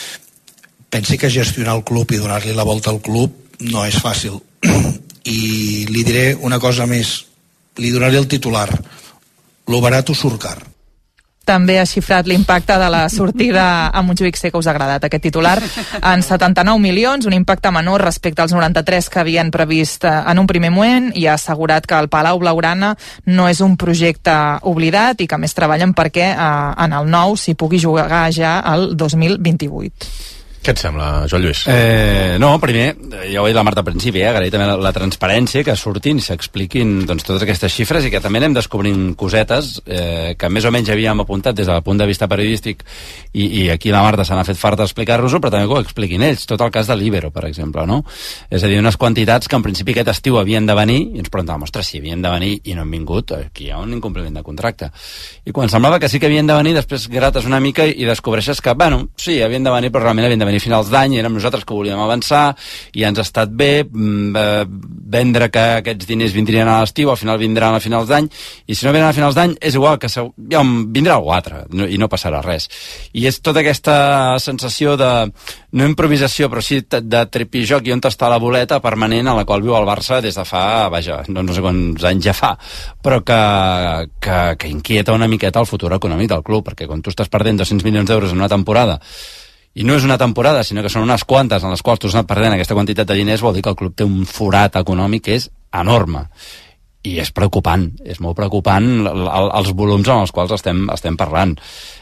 Pensi que gestionar el club i donar-li la volta al club no és fàcil. I li diré una cosa més. Li donaré el titular. Lo barato surt car. També ha xifrat l'impacte de la sortida a Montjuïc. Sé que us ha agradat aquest titular. En 79 milions, un impacte menor respecte als 93 que havien previst en un primer moment, i ha assegurat que el Palau Blaugrana no és un projecte oblidat i que més treballen perquè en el nou s'hi pugui jugar ja el 2028. Què et sembla, Joan Lluís? No, primer, ja ho he dit la Marta al principi, agrair també la transparència, que surtin i s'expliquin doncs, totes aquestes xifres i que també anem descobrint cosetes que més o menys havíem apuntat des del punt de vista periodístic i aquí la Marta se n'ha fet farta d'explicar-nos-ho, però també que ho expliquin ells, tot el cas de l'Ibero, per exemple, no? És a dir, unes quantitats que en principi aquest estiu havien de venir i ens preguntàvem, ostres, si havien de venir i no han vingut, aquí hi ha un incompliment de contracte. I quan semblava que sí que havien de venir, després grates una mica i descobreixes que, bueno, sí, havien de venir, però realment havien de venir finals d'any, érem nosaltres que volíem avançar i ens ha estat bé vendre que aquests diners vindrien a l'estiu, al final vindran a finals d'any, i si no venen a finals d'any és igual que ja vindrà algú altre i no passarà res. I és tota aquesta sensació de, no improvisació, però sí de tripijoc i on està la boleta permanent a la qual viu el Barça des de fa, vaja, no sé quants anys ja fa, però que inquieta una miqueta el futur econòmic del club, perquè quan tu estàs perdent 200 milions d'euros en una temporada, i no és una temporada, sinó que són unes quantes en les quals tu has anat perdent aquesta quantitat de diners, vol dir que el club té un forat econòmic que és enorme. I és preocupant, és molt preocupant els volums amb els quals estem parlant.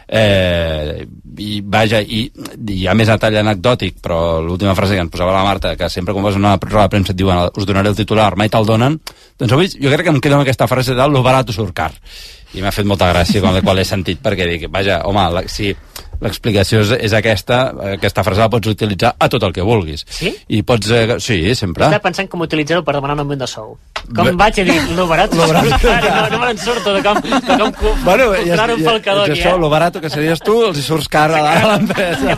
I vaja, i hi ha més detall anecdòtic, però l'última frase que ens posava la Marta, que sempre quan vas a una roda de premsa et diuen us donaré el titular, mai te'l donen, doncs avui jo crec que em quedo amb aquesta frase de lo barato surt car. I m'ha fet molta gràcia quan l'he sentit, perquè dic, vaja, home, si l'explicació és aquesta frase la pots utilitzar a tot el que vulguis. Sí? I pots, sí, sempre. Estava pensant com utilitzar-ho per demanar un augment de sou. Com vaig a dir, lo barato surt car, no me'n surto de com comprar un falcador aquí, lo barato que series tu, els hi surts car a l'empresa.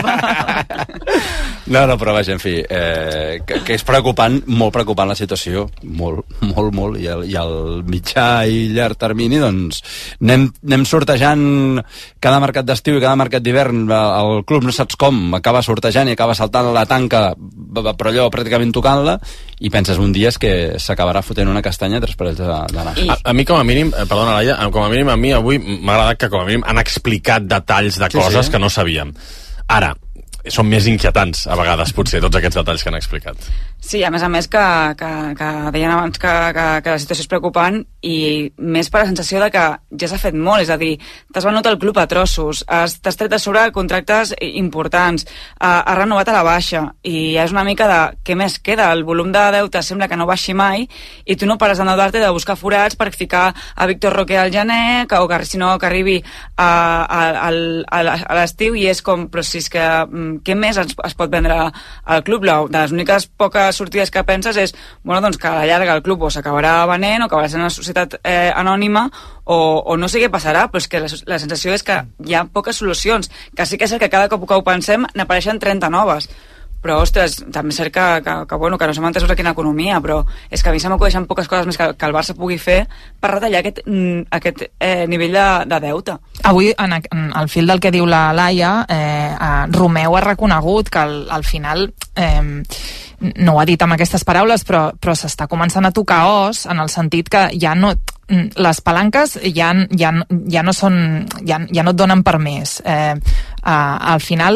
No, però vaja, en fi, que és preocupant, molt preocupant la situació, molt, i el mitjà i llarg termini, doncs, anem sortejant cada mercat d'estiu i cada mercat d'hivern, el club no saps com, acaba sortejant i acaba saltant la tanca, però allò pràcticament tocant-la, i penses un dia que s'acabarà fotent una castanya a 3 parells de nas. A mi, com a mínim, perdona, Laia, com a mínim a mi avui m'ha agradat que com a mínim han explicat detalls de coses que no sabíem. Ara, són més inquietants a vegades potser tots aquests detalls que han explicat. Sí, a més que deien abans que la situació és preocupant i més per la sensació de que ja s'ha fet molt, és a dir, t'has venut el club a trossos, t'has tret de sobre contractes importants, has renovat a la baixa i és una mica de què més queda, el volum de deute sembla que no baixi mai i tu no pares d'endeudar-te de buscar forats per ficar a Víctor Roque al gener o que si no que arribi a l'estiu i és com, però si és que què més es pot vendre al club? De les úniques poques sortides que penses és, bueno, doncs que a la llarga el club o s'acabarà venent o acabarà sent una societat anònima o no sé què passarà, però és que la sensació és que hi ha poques solucions, que sí que és cert que cada cop que ho pensem n'apareixen 30 noves, però, ostres, també és cert que no som entesos aquí en economia, però és que a mi se m'acudeixen poques coses més que el Barça pugui fer per retallar aquest nivell de deute. Avui, al fil del que diu la Laia, Romeu ha reconegut que al final no ho ha dit amb aquestes paraules, però s'està començant a tocar os en el sentit que ja no les palanques ja no et donen per més. Al final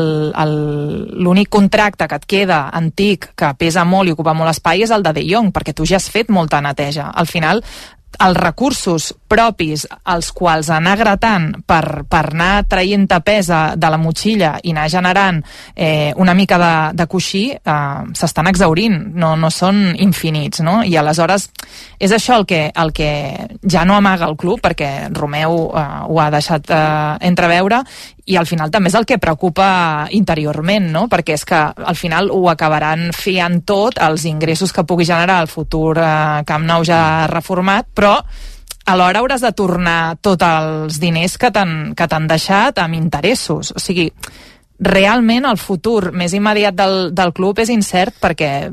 l'únic contracte que et queda antic, que pesa molt i ocupa molt espai, és el de Jong, perquè tu ja has fet molta neteja. Al final els recursos propis als quals anar gratant per anar traient pes de la motxilla i anar generant una mica de coixí s'estan exhaurint, no són infinits, no? I aleshores és això el que ja no amaga el club, perquè Romeu ho ha deixat entreveure, i al final també és el que preocupa interiorment, no? Perquè és que al final ho acabaran fiant tot als ingressos que pugui generar el futur Camp Nou ja reformat, però alhora hauràs de tornar tots els diners que t'han deixat amb interessos. O sigui, realment el futur més immediat del club és incert perquè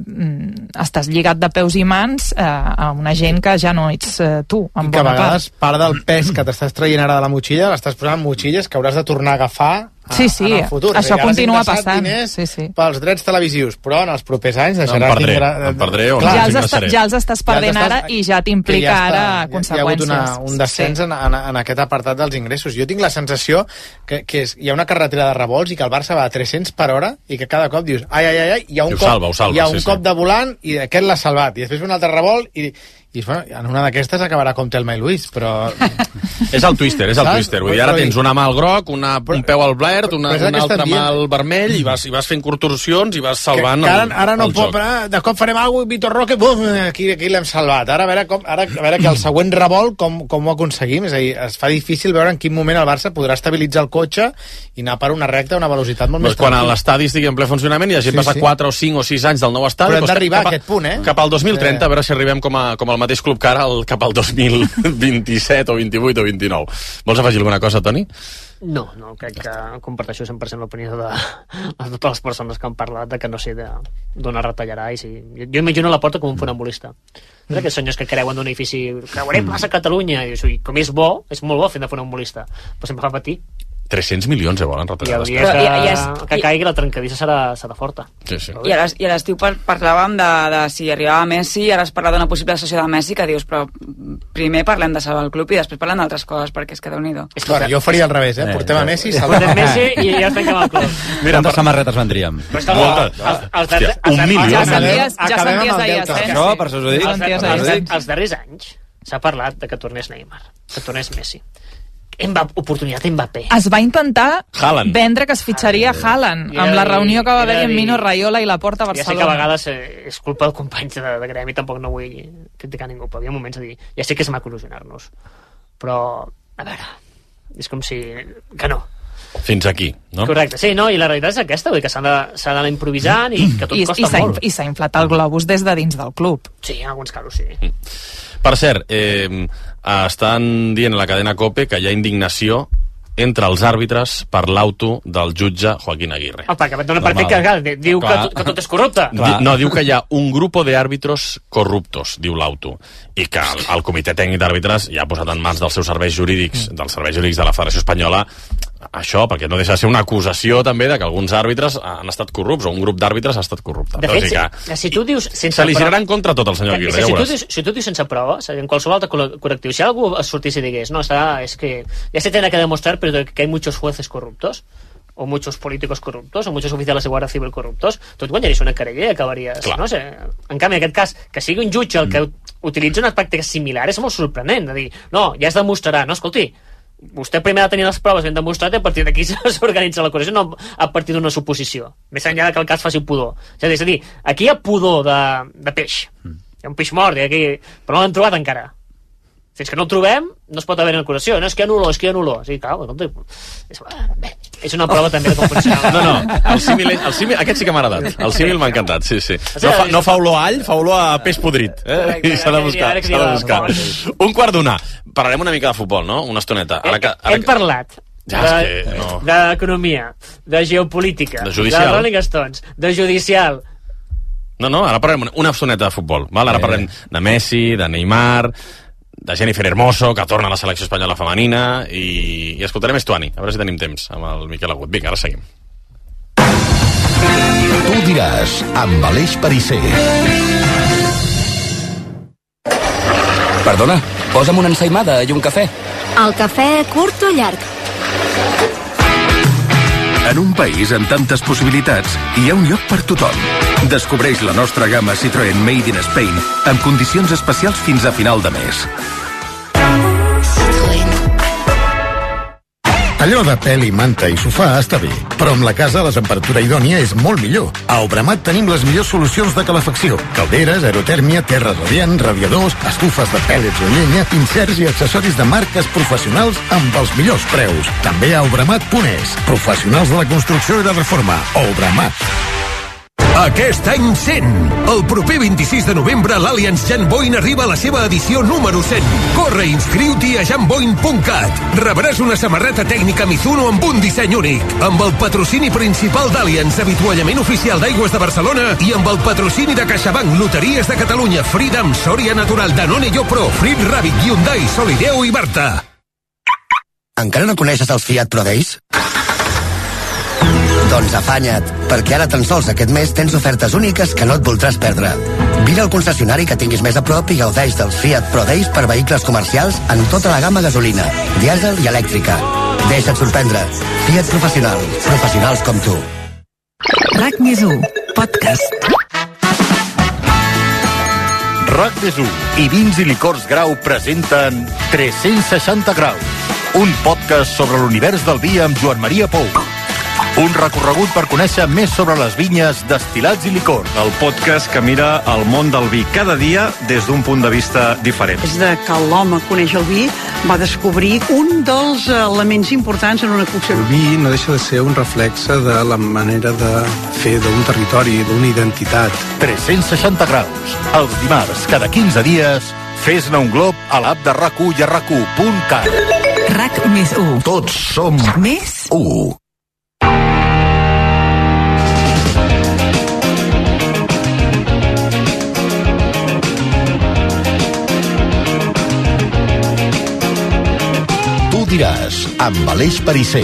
estàs lligat de peus i mans a una gent que ja no ets tu, en bona part. I que a vegades part del pes que t'estàs traient ara de la motxilla l'estàs posant en motxilles que hauràs de tornar a agafar en el futur. Això continua passant. Pels drets televisius, però en els propers anys deixaràs em perdré o ja els estàs perdent ara i ja t'implica ara conseqüències. Hi ha hagut un descens en aquest apartat dels ingressos. Jo tinc la sensació que hi ha una carretera de revolts i que el Barça va a 300 per hora i que cada cop dius ai, hi ha un cop de volant i aquest l'ha salvat, i després un altre revolt i bueno, en una d'aquestes acabarà com Telma i Luis, però... és el twister. Vull dir, ara tens una mà al groc, un peu al Blair, una altra mà al vermell, i vas fent contorsions i vas salvant ara no el joc. De cop farem alguna cosa, Víctor Roque, buf, aquí l'hem salvat. Ara a veure que el següent revolt com ho aconseguim. És a dir, es fa difícil veure en quin moment el Barça podrà estabilitzar el cotxe i anar per una recta a una velocitat molt més tranquil·la. Quan l'estadi estigui en ple funcionament i hagi passat 4 o 5 o 6 anys del nou estadi, però hem d'arribar a aquest punt, cap al 2030, a veure si arribem com el mateix club que ara cap al 2027 o 28 o 29. Vols afegir alguna cosa, Toni? No, crec que comparteixo 100% l'opinió de totes les persones que han parlat de que no sé d'on es retallarà. Jo imagino la porta com un funambulista. És aquests senyors que creuen d'un edifici, creurem plaça Catalunya, i com és bo, és molt bo fent de funambulista, però sempre fa patir. 300 milions volen retallar després. I el dia que caigui la trencadissa serà forta. Sí. I a l'estiu parlàvem de si arribava Messi, ara es parla d'una possible sessió de Messi, que dius, però primer parlem de salvar el club i després parlem d'altres coses, perquè és que Déu-n'hi-do. Clar, jo faria al revés, portem a Messi, salvem Messi i ja tanquem el club. Quantes samarretes vendríem? Un milió. Ja senties ahir, això, per això us ho dic. Els darrers anys s'ha parlat de que tornés Neymar, que tornés Messi. Oportunitat Mbappé. Es va intentar vendre que es fitxaria Haaland amb la reunió que va haver amb Mino Raiola i Laporta a Barcelona. Ja sé que a vegades és culpa dels companys de gremi, tampoc no vull criticar ningú, però hi ha moments de dir, ja sé que és maco il·lusionar-nos, però a veure, és com si que no. Fins aquí, no? Correcte, sí, no, i la realitat és aquesta, vull dir que s'ha d'anar improvisant i que tot costa molt. I s'ha inflat el globus des de dins del club. Sí, en alguns casos sí. Per cert, estan dient a la cadena COPE que hi ha indignació entre els àrbitres per l'auto del jutge Joaquín Aguirre. Perquè dona per fet que diu que tot és corrupte. No, diu que hi ha un grupo de árbitros corruptos, diu l'auto, i que el comitè tècnic d'àrbitres ja ha posat en mans dels seus serveis jurídics, dels serveis jurídics de la Federació Espanyola, això, perquè no deixa de ser una acusació també de que alguns àrbitres han estat corrupts, o un grup d'àrbitres ha estat corrupte. De fet, si tu dius sense se li girarà en contra tot el senyor Aguirre, ja veuràs. Si tu dius sense prova, en qualsevol altre correctiu, si algú sortís i digués, no, és que ja se tiene que demostrar, però que hay muchos jueces corruptos, o muchos políticos corruptos, o muchos oficiales de Guàrdia Civil corruptos, tu et guanyaries una querella i acabaries, no sé. En canvi, en aquest cas, que sigui un jutge el que utilitza unes pràctiques similars és molt sorprenent, de dir, no, ja es demostrarà, no, escolti, vostè primer ha de tenir les proves ben demostrat i a partir d'aquí s'organitza l'acusació, no a partir d'una suposició, més enllà que el cas faci pudor. És a dir, aquí hi ha pudor de peix, hi ha un peix mort, però no l'han trobat encara. Fins que no el trobem, no es pot haver una acusació. No, és que hi ha un olor. Sí, clar, és una prova també de com funciona. No, el símil, aquest sí que m'ha agradat. El símil m'ha encantat, sí. No fa olor a all, fa olor a peix podrit. I s'ha de buscar. 1:45. Parlarem una mica de futbol, no? Una estoneta. Hem parlat d'economia, de geopolítica, de Rolling Stones, de judicial. No, ara parlarem una estoneta de futbol. Ara parlem de Messi, de Neymar, de Jennifer Hermoso, que torna a la selecció espanyola femenina, i escoltarem Estuani, a veure si tenim temps, amb el Miquel Agut. Vinga, ara seguim. Tu diràs, amb Aleix Perisser. Perdona, posa'm una ensaïmada i un cafè. El cafè curt o llarg? En un país amb tantes possibilitats, hi ha un lloc per tothom. Descobreix la nostra gamma Citroën Made in Spain amb condicions especials fins a final de mes. Allò de pèl i manta i sofà està bé, però amb la casa la temperatura idònia és molt millor. A Obramat tenim les millors solucions de calefacció. Calderes, aerotèrmia, terra radiant, radiadors, estufes de pèl·lets o llenya, inserts i accessoris de marques professionals amb els millors preus. També a Obramat.es. Professionals de la construcció i la reforma. Obramat. Aquest any 100. El proper 26 de novembre l'Allianz Jan Boyn arriba a la seva edició número 100. Corre i inscriu-t'hi a janboyn.cat. Rebràs una samarreta tècnica Mizuno amb un disseny únic, amb el patrocini principal d'Allianz, avituallament oficial d'Aigües de Barcelona, i amb el patrocini de CaixaBank, Loteries de Catalunya, Freedom, Sòria Natural, Danone Yopro, Frit Rabbit, Hyundai, Solideo i Barta. Encara no coneixes els Fiat Pro Days? Doncs afanya't, perquè ara tan sols aquest mes tens ofertes úniques que no et voldràs perdre. Vine al concessionari que tinguis més a prop i gaudeix dels Fiat Pro Days per vehicles comercials en tota la gamma gasolina, dièsel i elèctrica. Deixa't sorprendre. Fiat Professional. Professionals com tu. RAC més 1, podcast. RAC més 1 i Vins i Licors Grau presenten 360 graus, un podcast sobre l'univers del vi amb Joan Maria Pou. Un recorregut per conèixer més sobre les vinyes, destil·lats i licors. El podcast que mira el món del vi cada dia des d'un punt de vista diferent. Des de que l'home coneix el vi, va descobrir un dels elements importants en una cocció. El vi no deixa de ser un reflexe de la manera de fer d'un territori, d'una identitat. 360 graus. Els dimarts, cada 15 dies, fes-ne un glob a l'app de RAC1 i a RAC1.cat. RAC més 1. Tots som més 1. Diràs, amb Aleix Perisser.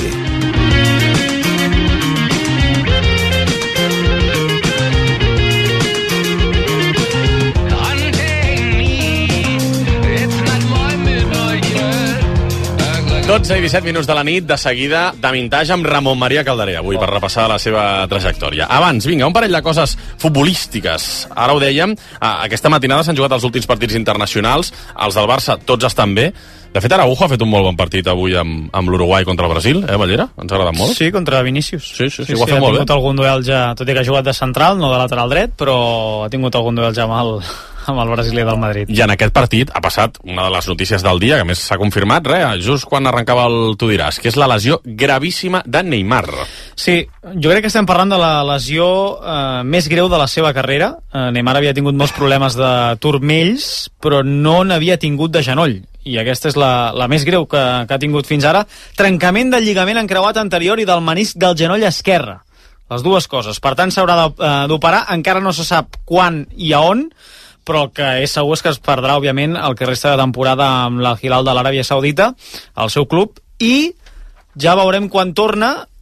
I 17 minuts de la nit, de seguida, de Vintage amb Ramon Maria Calderé, avui per repassar la seva trajectòria. Abans, vinga, un parell de coses futbolístiques. Ara ho dèiem, aquesta matinada s'han jugat els últims partits internacionals, els del Barça tots estan bé. De fet, Araujo ha fet un molt bon partit avui amb l'Uruguai contra el Brasil, Ballera? Ens ha agradat molt. Sí, contra Vinícius. Sí, ho ha fet molt bé. Ha tingut algun duel ja, tot i que ha jugat de central, no de lateral dret, però ha tingut algun duel ja amb el brasiler del Madrid. I en aquest partit ha passat una de les notícies del dia, que a més s'ha confirmat, just quan arrencava el Tu diràs, que és la lesió gravíssima de Neymar. Sí, jo crec que estem parlant de la lesió més greu de la seva carrera. Neymar havia tingut molts problemes de turmells, però no n'havia tingut de genoll. I aquesta és la més greu que ha tingut fins ara. Trencament del lligament encreuat anterior i del menisc del genoll esquerre. Les dues coses. Per tant, s'haurà d'operar. Encara no se sap quan i a on, però el que és segur és que es perdrà, òbviament, el que resta de temporada amb l'Al Hilal de l'Aràbia Saudita, el seu club, i ja veurem quan torna.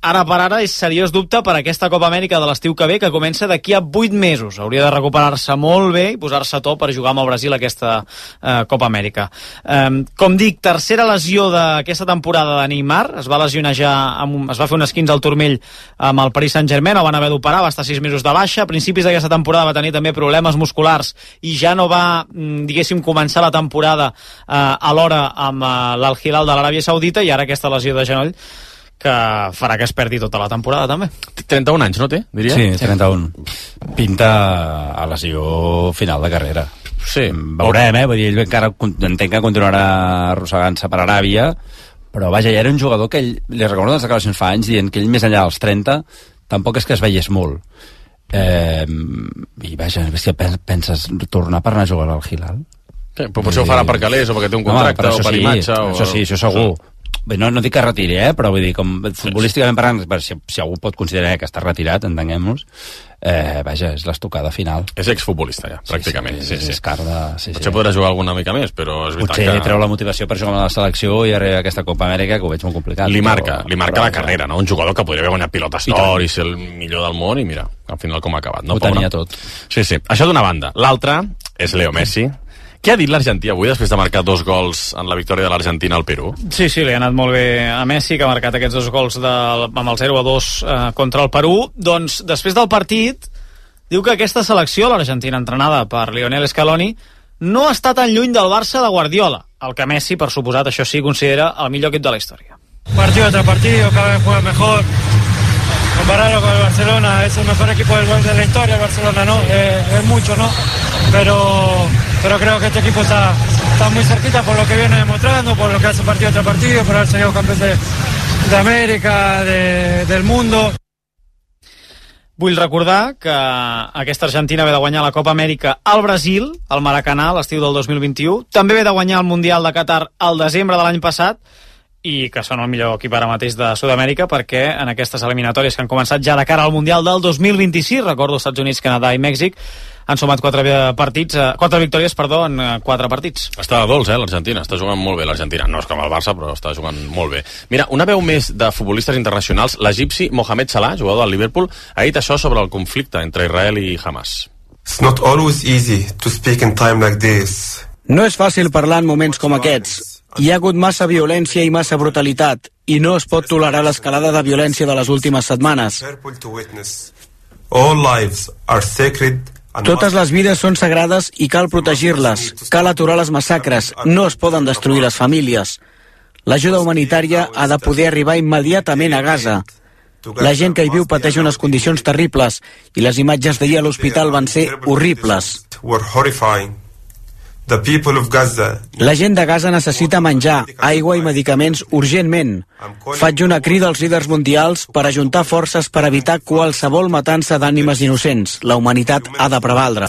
ara per ara és seriós dubte per aquesta Copa Amèrica de l'estiu que ve, que comença d'aquí a 8 mesos. Hauria de recuperar-se molt bé i posar-se a to per jugar amb el Brasil aquesta Copa Amèrica. Com dic, tercera lesió d'aquesta temporada de Neymar. Es va lesionar ja, es va fer un esquinç al turmell amb el Paris Saint-Germain, el van haver d'operar, va estar 6 mesos de baixa. A principis d'aquesta temporada va tenir també problemes musculars i ja no va, diguéssim, començar la temporada alhora amb l'Al-Hilal de l'Aràbia Saudita, i ara aquesta lesió de genoll que farà que es perdi tota la temporada també. 31 anys, no té, diria? Sí, 31. Pinta a lesió final de carrera. Sí. Veurem, vull dir, ell encara entenc que continuarà arrossegant-se per Aràbia, però vaja, ja era un jugador que ell, li recordo les declaracions fa anys dient que ell més enllà dels 30 tampoc és que es veiés molt. I vaja, és que penses tornar per anar a jugar al Hilal? Sí, però potser ho farà per calés o perquè té un contracte o per imatge. Això sí, això segur. Bé, no dic que retiri, però vull dir, com futbolísticament parlant, si algú pot considerar que està retirat, entenguem-nos, vaja, és l'estocada final. És exfutbolista ja, pràcticament. Sí, és car de... Potser podrà jugar alguna mica més, però és veritat que... Potser treu la motivació per jugar amb la selecció i arribar a aquesta Copa Amèrica, que ho veig molt complicat. Li marca la carrera, no? Un jugador que podria haver guanyat pilotes d'or i ser el millor del món, i mira, al final com ha acabat, no? Ho tenia tot. Sí, això d'una banda. L'altra és Leo Messi. Què ha dit l'argentí avui després de marcar 2 gols en la victòria de l'Argentina al Perú? Sí, li ha anat molt bé a Messi, que ha marcat aquests 2 gols amb el 0-2 contra el Perú. Doncs després del partit diu que aquesta selecció, l'Argentina entrenada per Lionel Scaloni, no està tan lluny del Barça de Guardiola, el que Messi, per suposat, això sí, considera el millor equip de la història. Partido tras partido, cada vez juega mejor. Compararlo con el Barcelona, es el mejor equipo de la historia, el Barcelona, ¿no? Es mucho, ¿no? Pero creo que este equipo está muy cerquita por lo que viene demostrando, por lo que hace partido tras partido, por haber salido campeón de América, del mundo. Vull recordar que aquesta Argentina ve de guanyar la Copa Amèrica al Brasil, al Maracanà, a l'estiu del 2021. També ve de guanyar el Mundial de Qatar al desembre de l'any passat, i que són el millor equip ara mateix de Sud-amèrica, perquè en aquestes eliminatòries que han començat ja de cara al Mundial del 2026, recordo Estats Units, Canadà i Mèxic, han sumat 4 victòries en 4 partits. Està de dolç, l'Argentina, està jugant molt bé l'Argentina. No és com el Barça, però està jugant molt bé. Mira, una veu més de futbolistes internacionals, l'egipci Mohamed Salah, jugador del Liverpool, ha dit això sobre el conflicte entre Israel i Hamas. It's not always easy to speak in time like this. No és fàcil parlar en moments com aquests. Hi ha hagut massa violència i massa brutalitat, i no es pot tolerar l'escalada de violència de les últimes setmanes. Totes les vides són sagrades i cal protegir-les. Cal aturar les massacres. No es poden destruir les famílies. L'ajuda humanitària ha de poder arribar immediatament a Gaza. La gent que hi viu pateix unes condicions terribles i les imatges d'ahir a l'hospital van ser horribles. La gent de Gaza necessita menjar, aigua i medicaments urgentment. Faig una crida als líders mundials per ajuntar forces per evitar qualsevol matança d'ànimes innocents. La humanitat ha de prevaldre.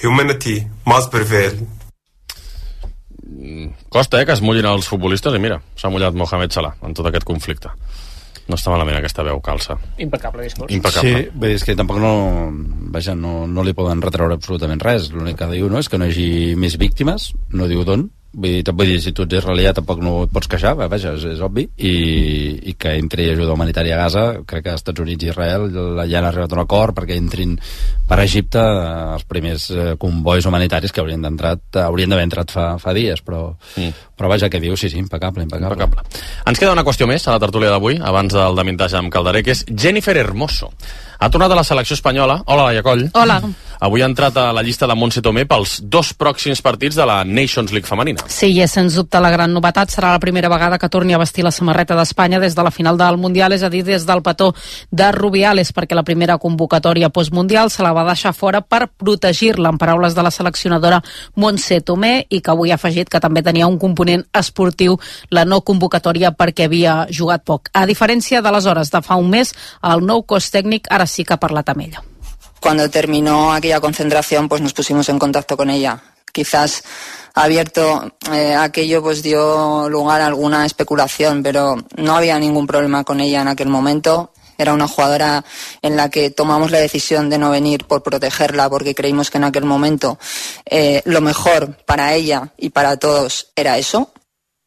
Costa, que es mullin els futbolistes, i mira, s'ha mullat Mohamed Salah en tot aquest conflicte. No està malament aquesta veu, calça. Impecable discurs. Impecable. Sí, vull dir, és que tampoc no li poden retreure absolutament res. L'únic que diu és que no hi hagi més víctimes, no diu d'on. Vull dir, si tu ets israelià tampoc no et pots queixar, vaja, és obvi, i que entri ajuda humanitària a Gaza. Crec que als Estats Units i Israel ja han arribat a un acord perquè entrin per Egipte els primers convois humanitaris que haurien d'haver entrat fa dies, però vaja, que diu, sí, impecable. Ens queda una qüestió més a la tertúlia d'avui, abans del demintatge amb Calderé, que és Jennifer Hermoso. Ha tornat a la selecció espanyola. Hola, Laia Coll. Hola. Avui ha entrat a la llista de Montse Tomé pels 2 pròxims partits de la Nations League femenina. Sí, i és sens dubte la gran novetat. Serà la primera vegada que torni a vestir la samarreta d'Espanya des de la final del Mundial, és a dir, des del petó de Rubiales, perquè la primera convocatòria postmundial se la va deixar fora per protegir-la, en paraules de la seleccionadora Montse Tomé, i que avui ha afegit que també tenia un component esportiu la no convocatòria perquè havia jugat poc. A diferència d'aleshores, de fa un mes, el nou cos tècnic ara sí que ha parlat amb ella. Cuando terminó aquella concentración, pues nos pusimos en contacto con ella. Quizás abierto aquello pues dio lugar a alguna especulación, pero no había ningún problema con ella en aquel momento. Era una jugadora en la que tomamos la decisión de no venir por protegerla, porque creímos que en aquel momento lo mejor para ella y para todos era eso.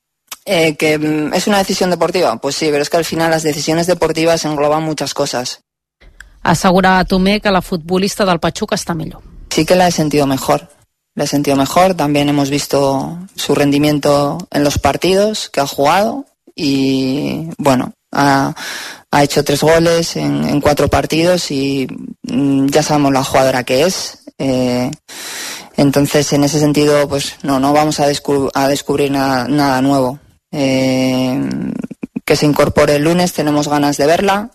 ¿Que es una decisión deportiva? Pues sí, pero es que al final las decisiones deportivas engloban muchas cosas. Assegura Tomé que la futbolista del Pachuca està millor. Sí que la he sentido mejor. También hemos visto su rendimiento en los partidos que ha jugado y bueno, ha hecho 3 goles en 4 partidos y ya sabemos la jugadora que es. Entonces, en ese sentido, pues no vamos a descubrir nada nuevo. Que se incorpore el lunes, tenemos ganas de verla.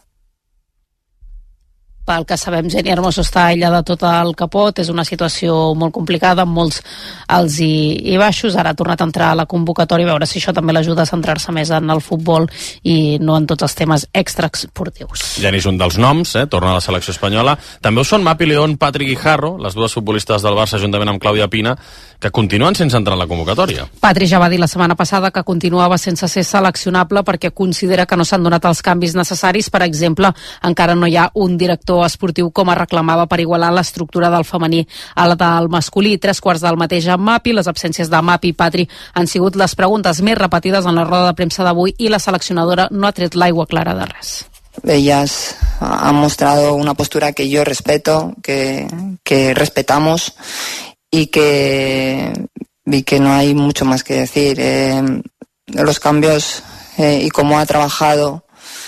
Pel que sabem, Jenny Hermoso està aïllada de tot el capot, és una situació molt complicada, amb molts alts i baixos. Ara ha tornat a entrar a la convocatòria, a veure si això també l'ajuda a centrar-se més en el futbol i no en tots els temes extraesportius. Jenny és un dels noms, torna a la selecció espanyola. També ho són Mapi León, Patri Guijarro, les dues futbolistes del Barça, juntament amb Clàudia Pina, que continuen sense entrar en la convocatòria. Patri ja va dir la setmana passada que continuava sense ser seleccionable perquè considera que no s'han donat els canvis necessaris. Per exemple, encara no hi ha un director esportiu com es reclamava per igualar l'estructura del femení a la del masculí. 3/4 del mateix amb Mapi. Les absències de Mapi i Patri han sigut les preguntes més repetides en la roda de premsa d'avui i la seleccionadora no ha tret l'aigua clara de res. Ellas han mostrado una postura que yo respeto, que respetamos y que no hay mucho más que decir. Los cambios y cómo ha trabajado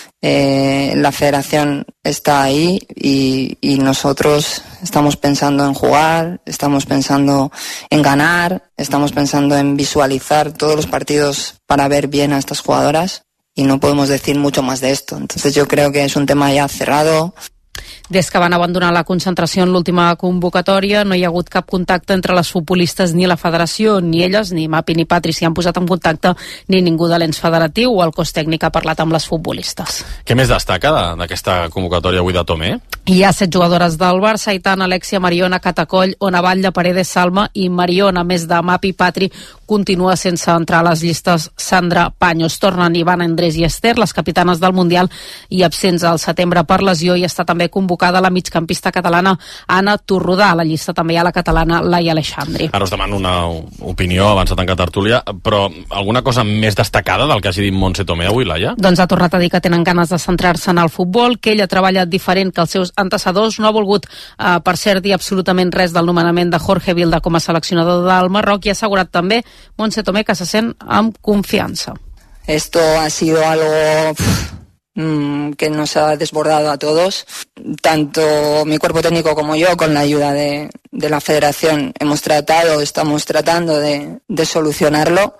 la federación está ahí y nosotros estamos pensando en jugar, estamos pensando en ganar, estamos pensando en visualizar todos los partidos para ver bien a estas jugadoras y no podemos decir mucho más de esto. Entonces yo creo que es un tema ya cerrado. Des que van abandonar la concentració en l'última convocatòria no hi ha hagut cap contacte entre les futbolistes ni la federació, ni elles, ni Mapi ni Patri s'hi han posat en contacte, ni ningú de l'ens federatiu o el cos tècnic ha parlat amb les futbolistes. Què més destaca d'aquesta convocatòria avui de Tomé? Hi ha 7 jugadores del Barça, Aitana, Alexia, Mariona, Catacoll, Ona Batlle, Paredes, Salma i Mariona, a més de Mapi i Patri, continua sense entrar a les llistes Sandra Paños. Tornen Ivana, Andrés i Esther, les capitanes del Mundial, i absents al setembre per lesió, i està també convocada la migcampista catalana Anna Torrodà. A la llista també hi ha la catalana Laia Alexandri. Ara us demano una opinió abans de tancar tertúlia, però alguna cosa més destacada del que hagi dit Montse Tomé avui, Laia? Doncs ha tornat a dir que tenen ganes de centrar-se en el futbol, que ella ha treballat diferent que els seus antecessors, no ha volgut, per cert, dir absolutament res del nomenament de Jorge Vilda com a seleccionador del Marroc, i ha assegurat també Montse Tomé que se sent amb confiança. Esto ha sido algo que nos ha desbordado a todos, tanto mi cuerpo técnico como yo, con la ayuda de la federación, estamos tratando de solucionarlo.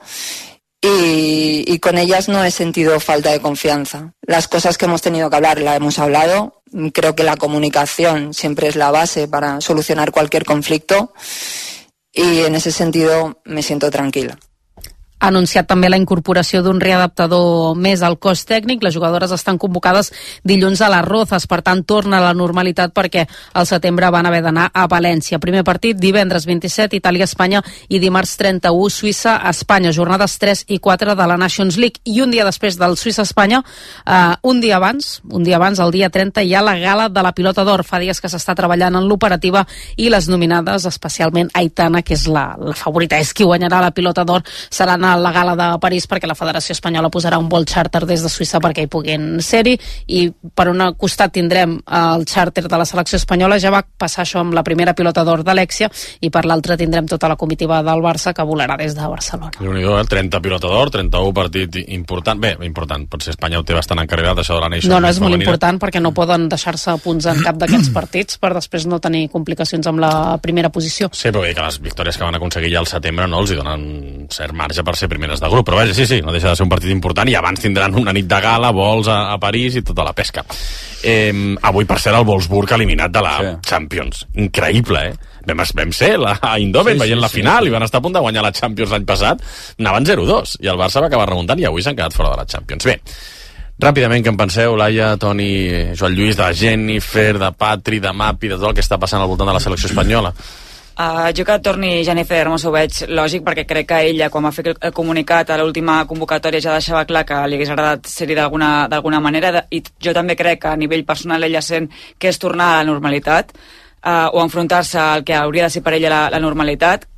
Y con ellas no he sentido falta de confianza. Las cosas que hemos tenido que hablar las hemos hablado. Creo que la comunicación siempre es la base para solucionar cualquier conflicto y en ese sentido me siento tranquila. Ha anunciat també la incorporació d'un readaptador més al cos tècnic. Les jugadores estan convocades dilluns a les Rozas, per tant torna a la normalitat perquè al setembre van haver d'anar a València. Primer partit divendres 27, Itàlia-Espanya, i dimarts 31, Suïssa-Espanya. Jornades 3 i 4 de la Nations League. I un dia després del Suïssa-Espanya, un dia abans, el dia 30, hi ha la gala de la Pilota d'Or. Fa dies que s'està treballant en l'operativa i les nominades, especialment Aitana, que és la favorita, és qui guanyarà la Pilota d'Or, seran a la gala de París, perquè la Federació Espanyola posarà un vol xàrter des de Suïssa perquè hi puguin ser-hi, i per un costat tindrem el xàrter de la selecció espanyola. Ja va passar això amb la primera Pilota d'Or d'Alexia, i per l'altra tindrem tota la comitiva del Barça que volarà des de Barcelona. Déu-n'hi-do, 30 Pilota d'Or, 31 partit important. Bé, important, potser Espanya ho té bastant encarregat, això de la Nation. No, és molt important perquè no poden deixar-se punts en cap d'aquests partits per després no tenir complicacions amb la primera posició. Sí, però bé, que les victòries que van aconseguir ja al setembre no els hi donen cert marge per ser primeres de grup, però vaja, sí, no deixa de ser un partit important, i abans tindran una nit de gala, vols a París i tota la pesca. Avui, per cert, el Wolfsburg eliminat de la Champions. Increïble, Vam ser a Eindhoven veient la final i van estar a punt de guanyar la Champions l'any passat, anaven 0-2 i el Barça va acabar remuntant i avui s'han quedat fora de la Champions. Bé, ràpidament, què en penseu, Laia, Toni, Joan Lluís, de Jennifer, de Patri, de Mapi, de tot el que està passant al voltant de la selecció espanyola? Jo que torni Jennifer Hermoso ho veig lògic, perquè crec que ella, quan va fer el comunicat a l'última convocatòria, ja deixava clar que li hagués agradat ser-hi d'alguna manera, i jo també crec que a nivell personal ella sent que és tornar a la normalitat, o enfrontar-se al que hauria de ser per ella la normalitat.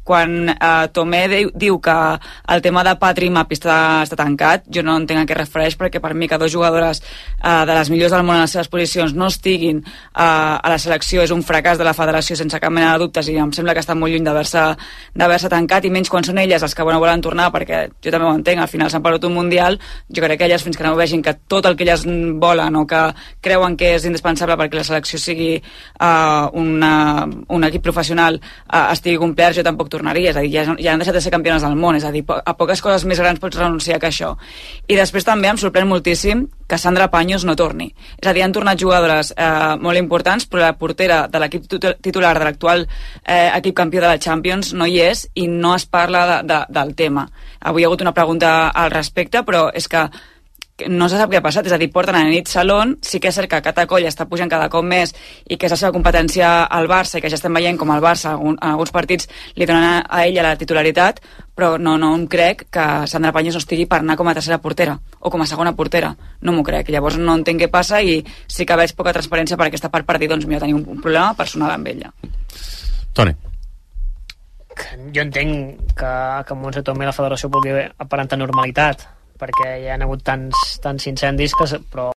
quan Tomé diu que el tema de Patri i Mapi està tancat, jo no entenc a què refereix, perquè per mi que dos jugadores de les millors del món en les seves posicions no estiguin a la selecció és un fracàs de la federació sense cap mena de dubtes, i em sembla que està molt lluny d'haver-se tancat, i menys quan són elles els que volen tornar, perquè jo també ho entenc, al final s'han perdut un mundial. Jo crec que elles, fins que no vegin que tot el que elles volen o que creuen que és indispensable perquè la selecció sigui un equip professional estigui complert, jo tampoc tornaria. És a dir, ja han deixat de ser campiones del món, és a dir, a poques coses més grans pots renunciar que això. I després també em sorprèn moltíssim que Sandra Paños no torni. És a dir, han tornat jugadores molt importants, però la portera de l'equip titular de l'actual equip campió de la Champions no hi és i no es parla del tema. Avui hi ha hagut una pregunta al respecte, però és que no se sap què ha passat, és a dir, porten a Nit Salón, sí que és cert que Cata Coll està pujant cada cop més i que és la seva competència al Barça i que ja estem veient com el Barça en alguns partits li donen a ella la titularitat, però no em crec que Sandra Paños no estigui per anar com a tercera portera o com a segona portera, no m'ho crec. Llavors no entenc què passa i sí que veig poca transparència per aquesta part per dir, doncs mira, tenim un problema personal amb ella. Toni. Jo entenc que Montse Tomé la federació vulgui aparentar normalitat, perquè hi ha hagut tants incendis però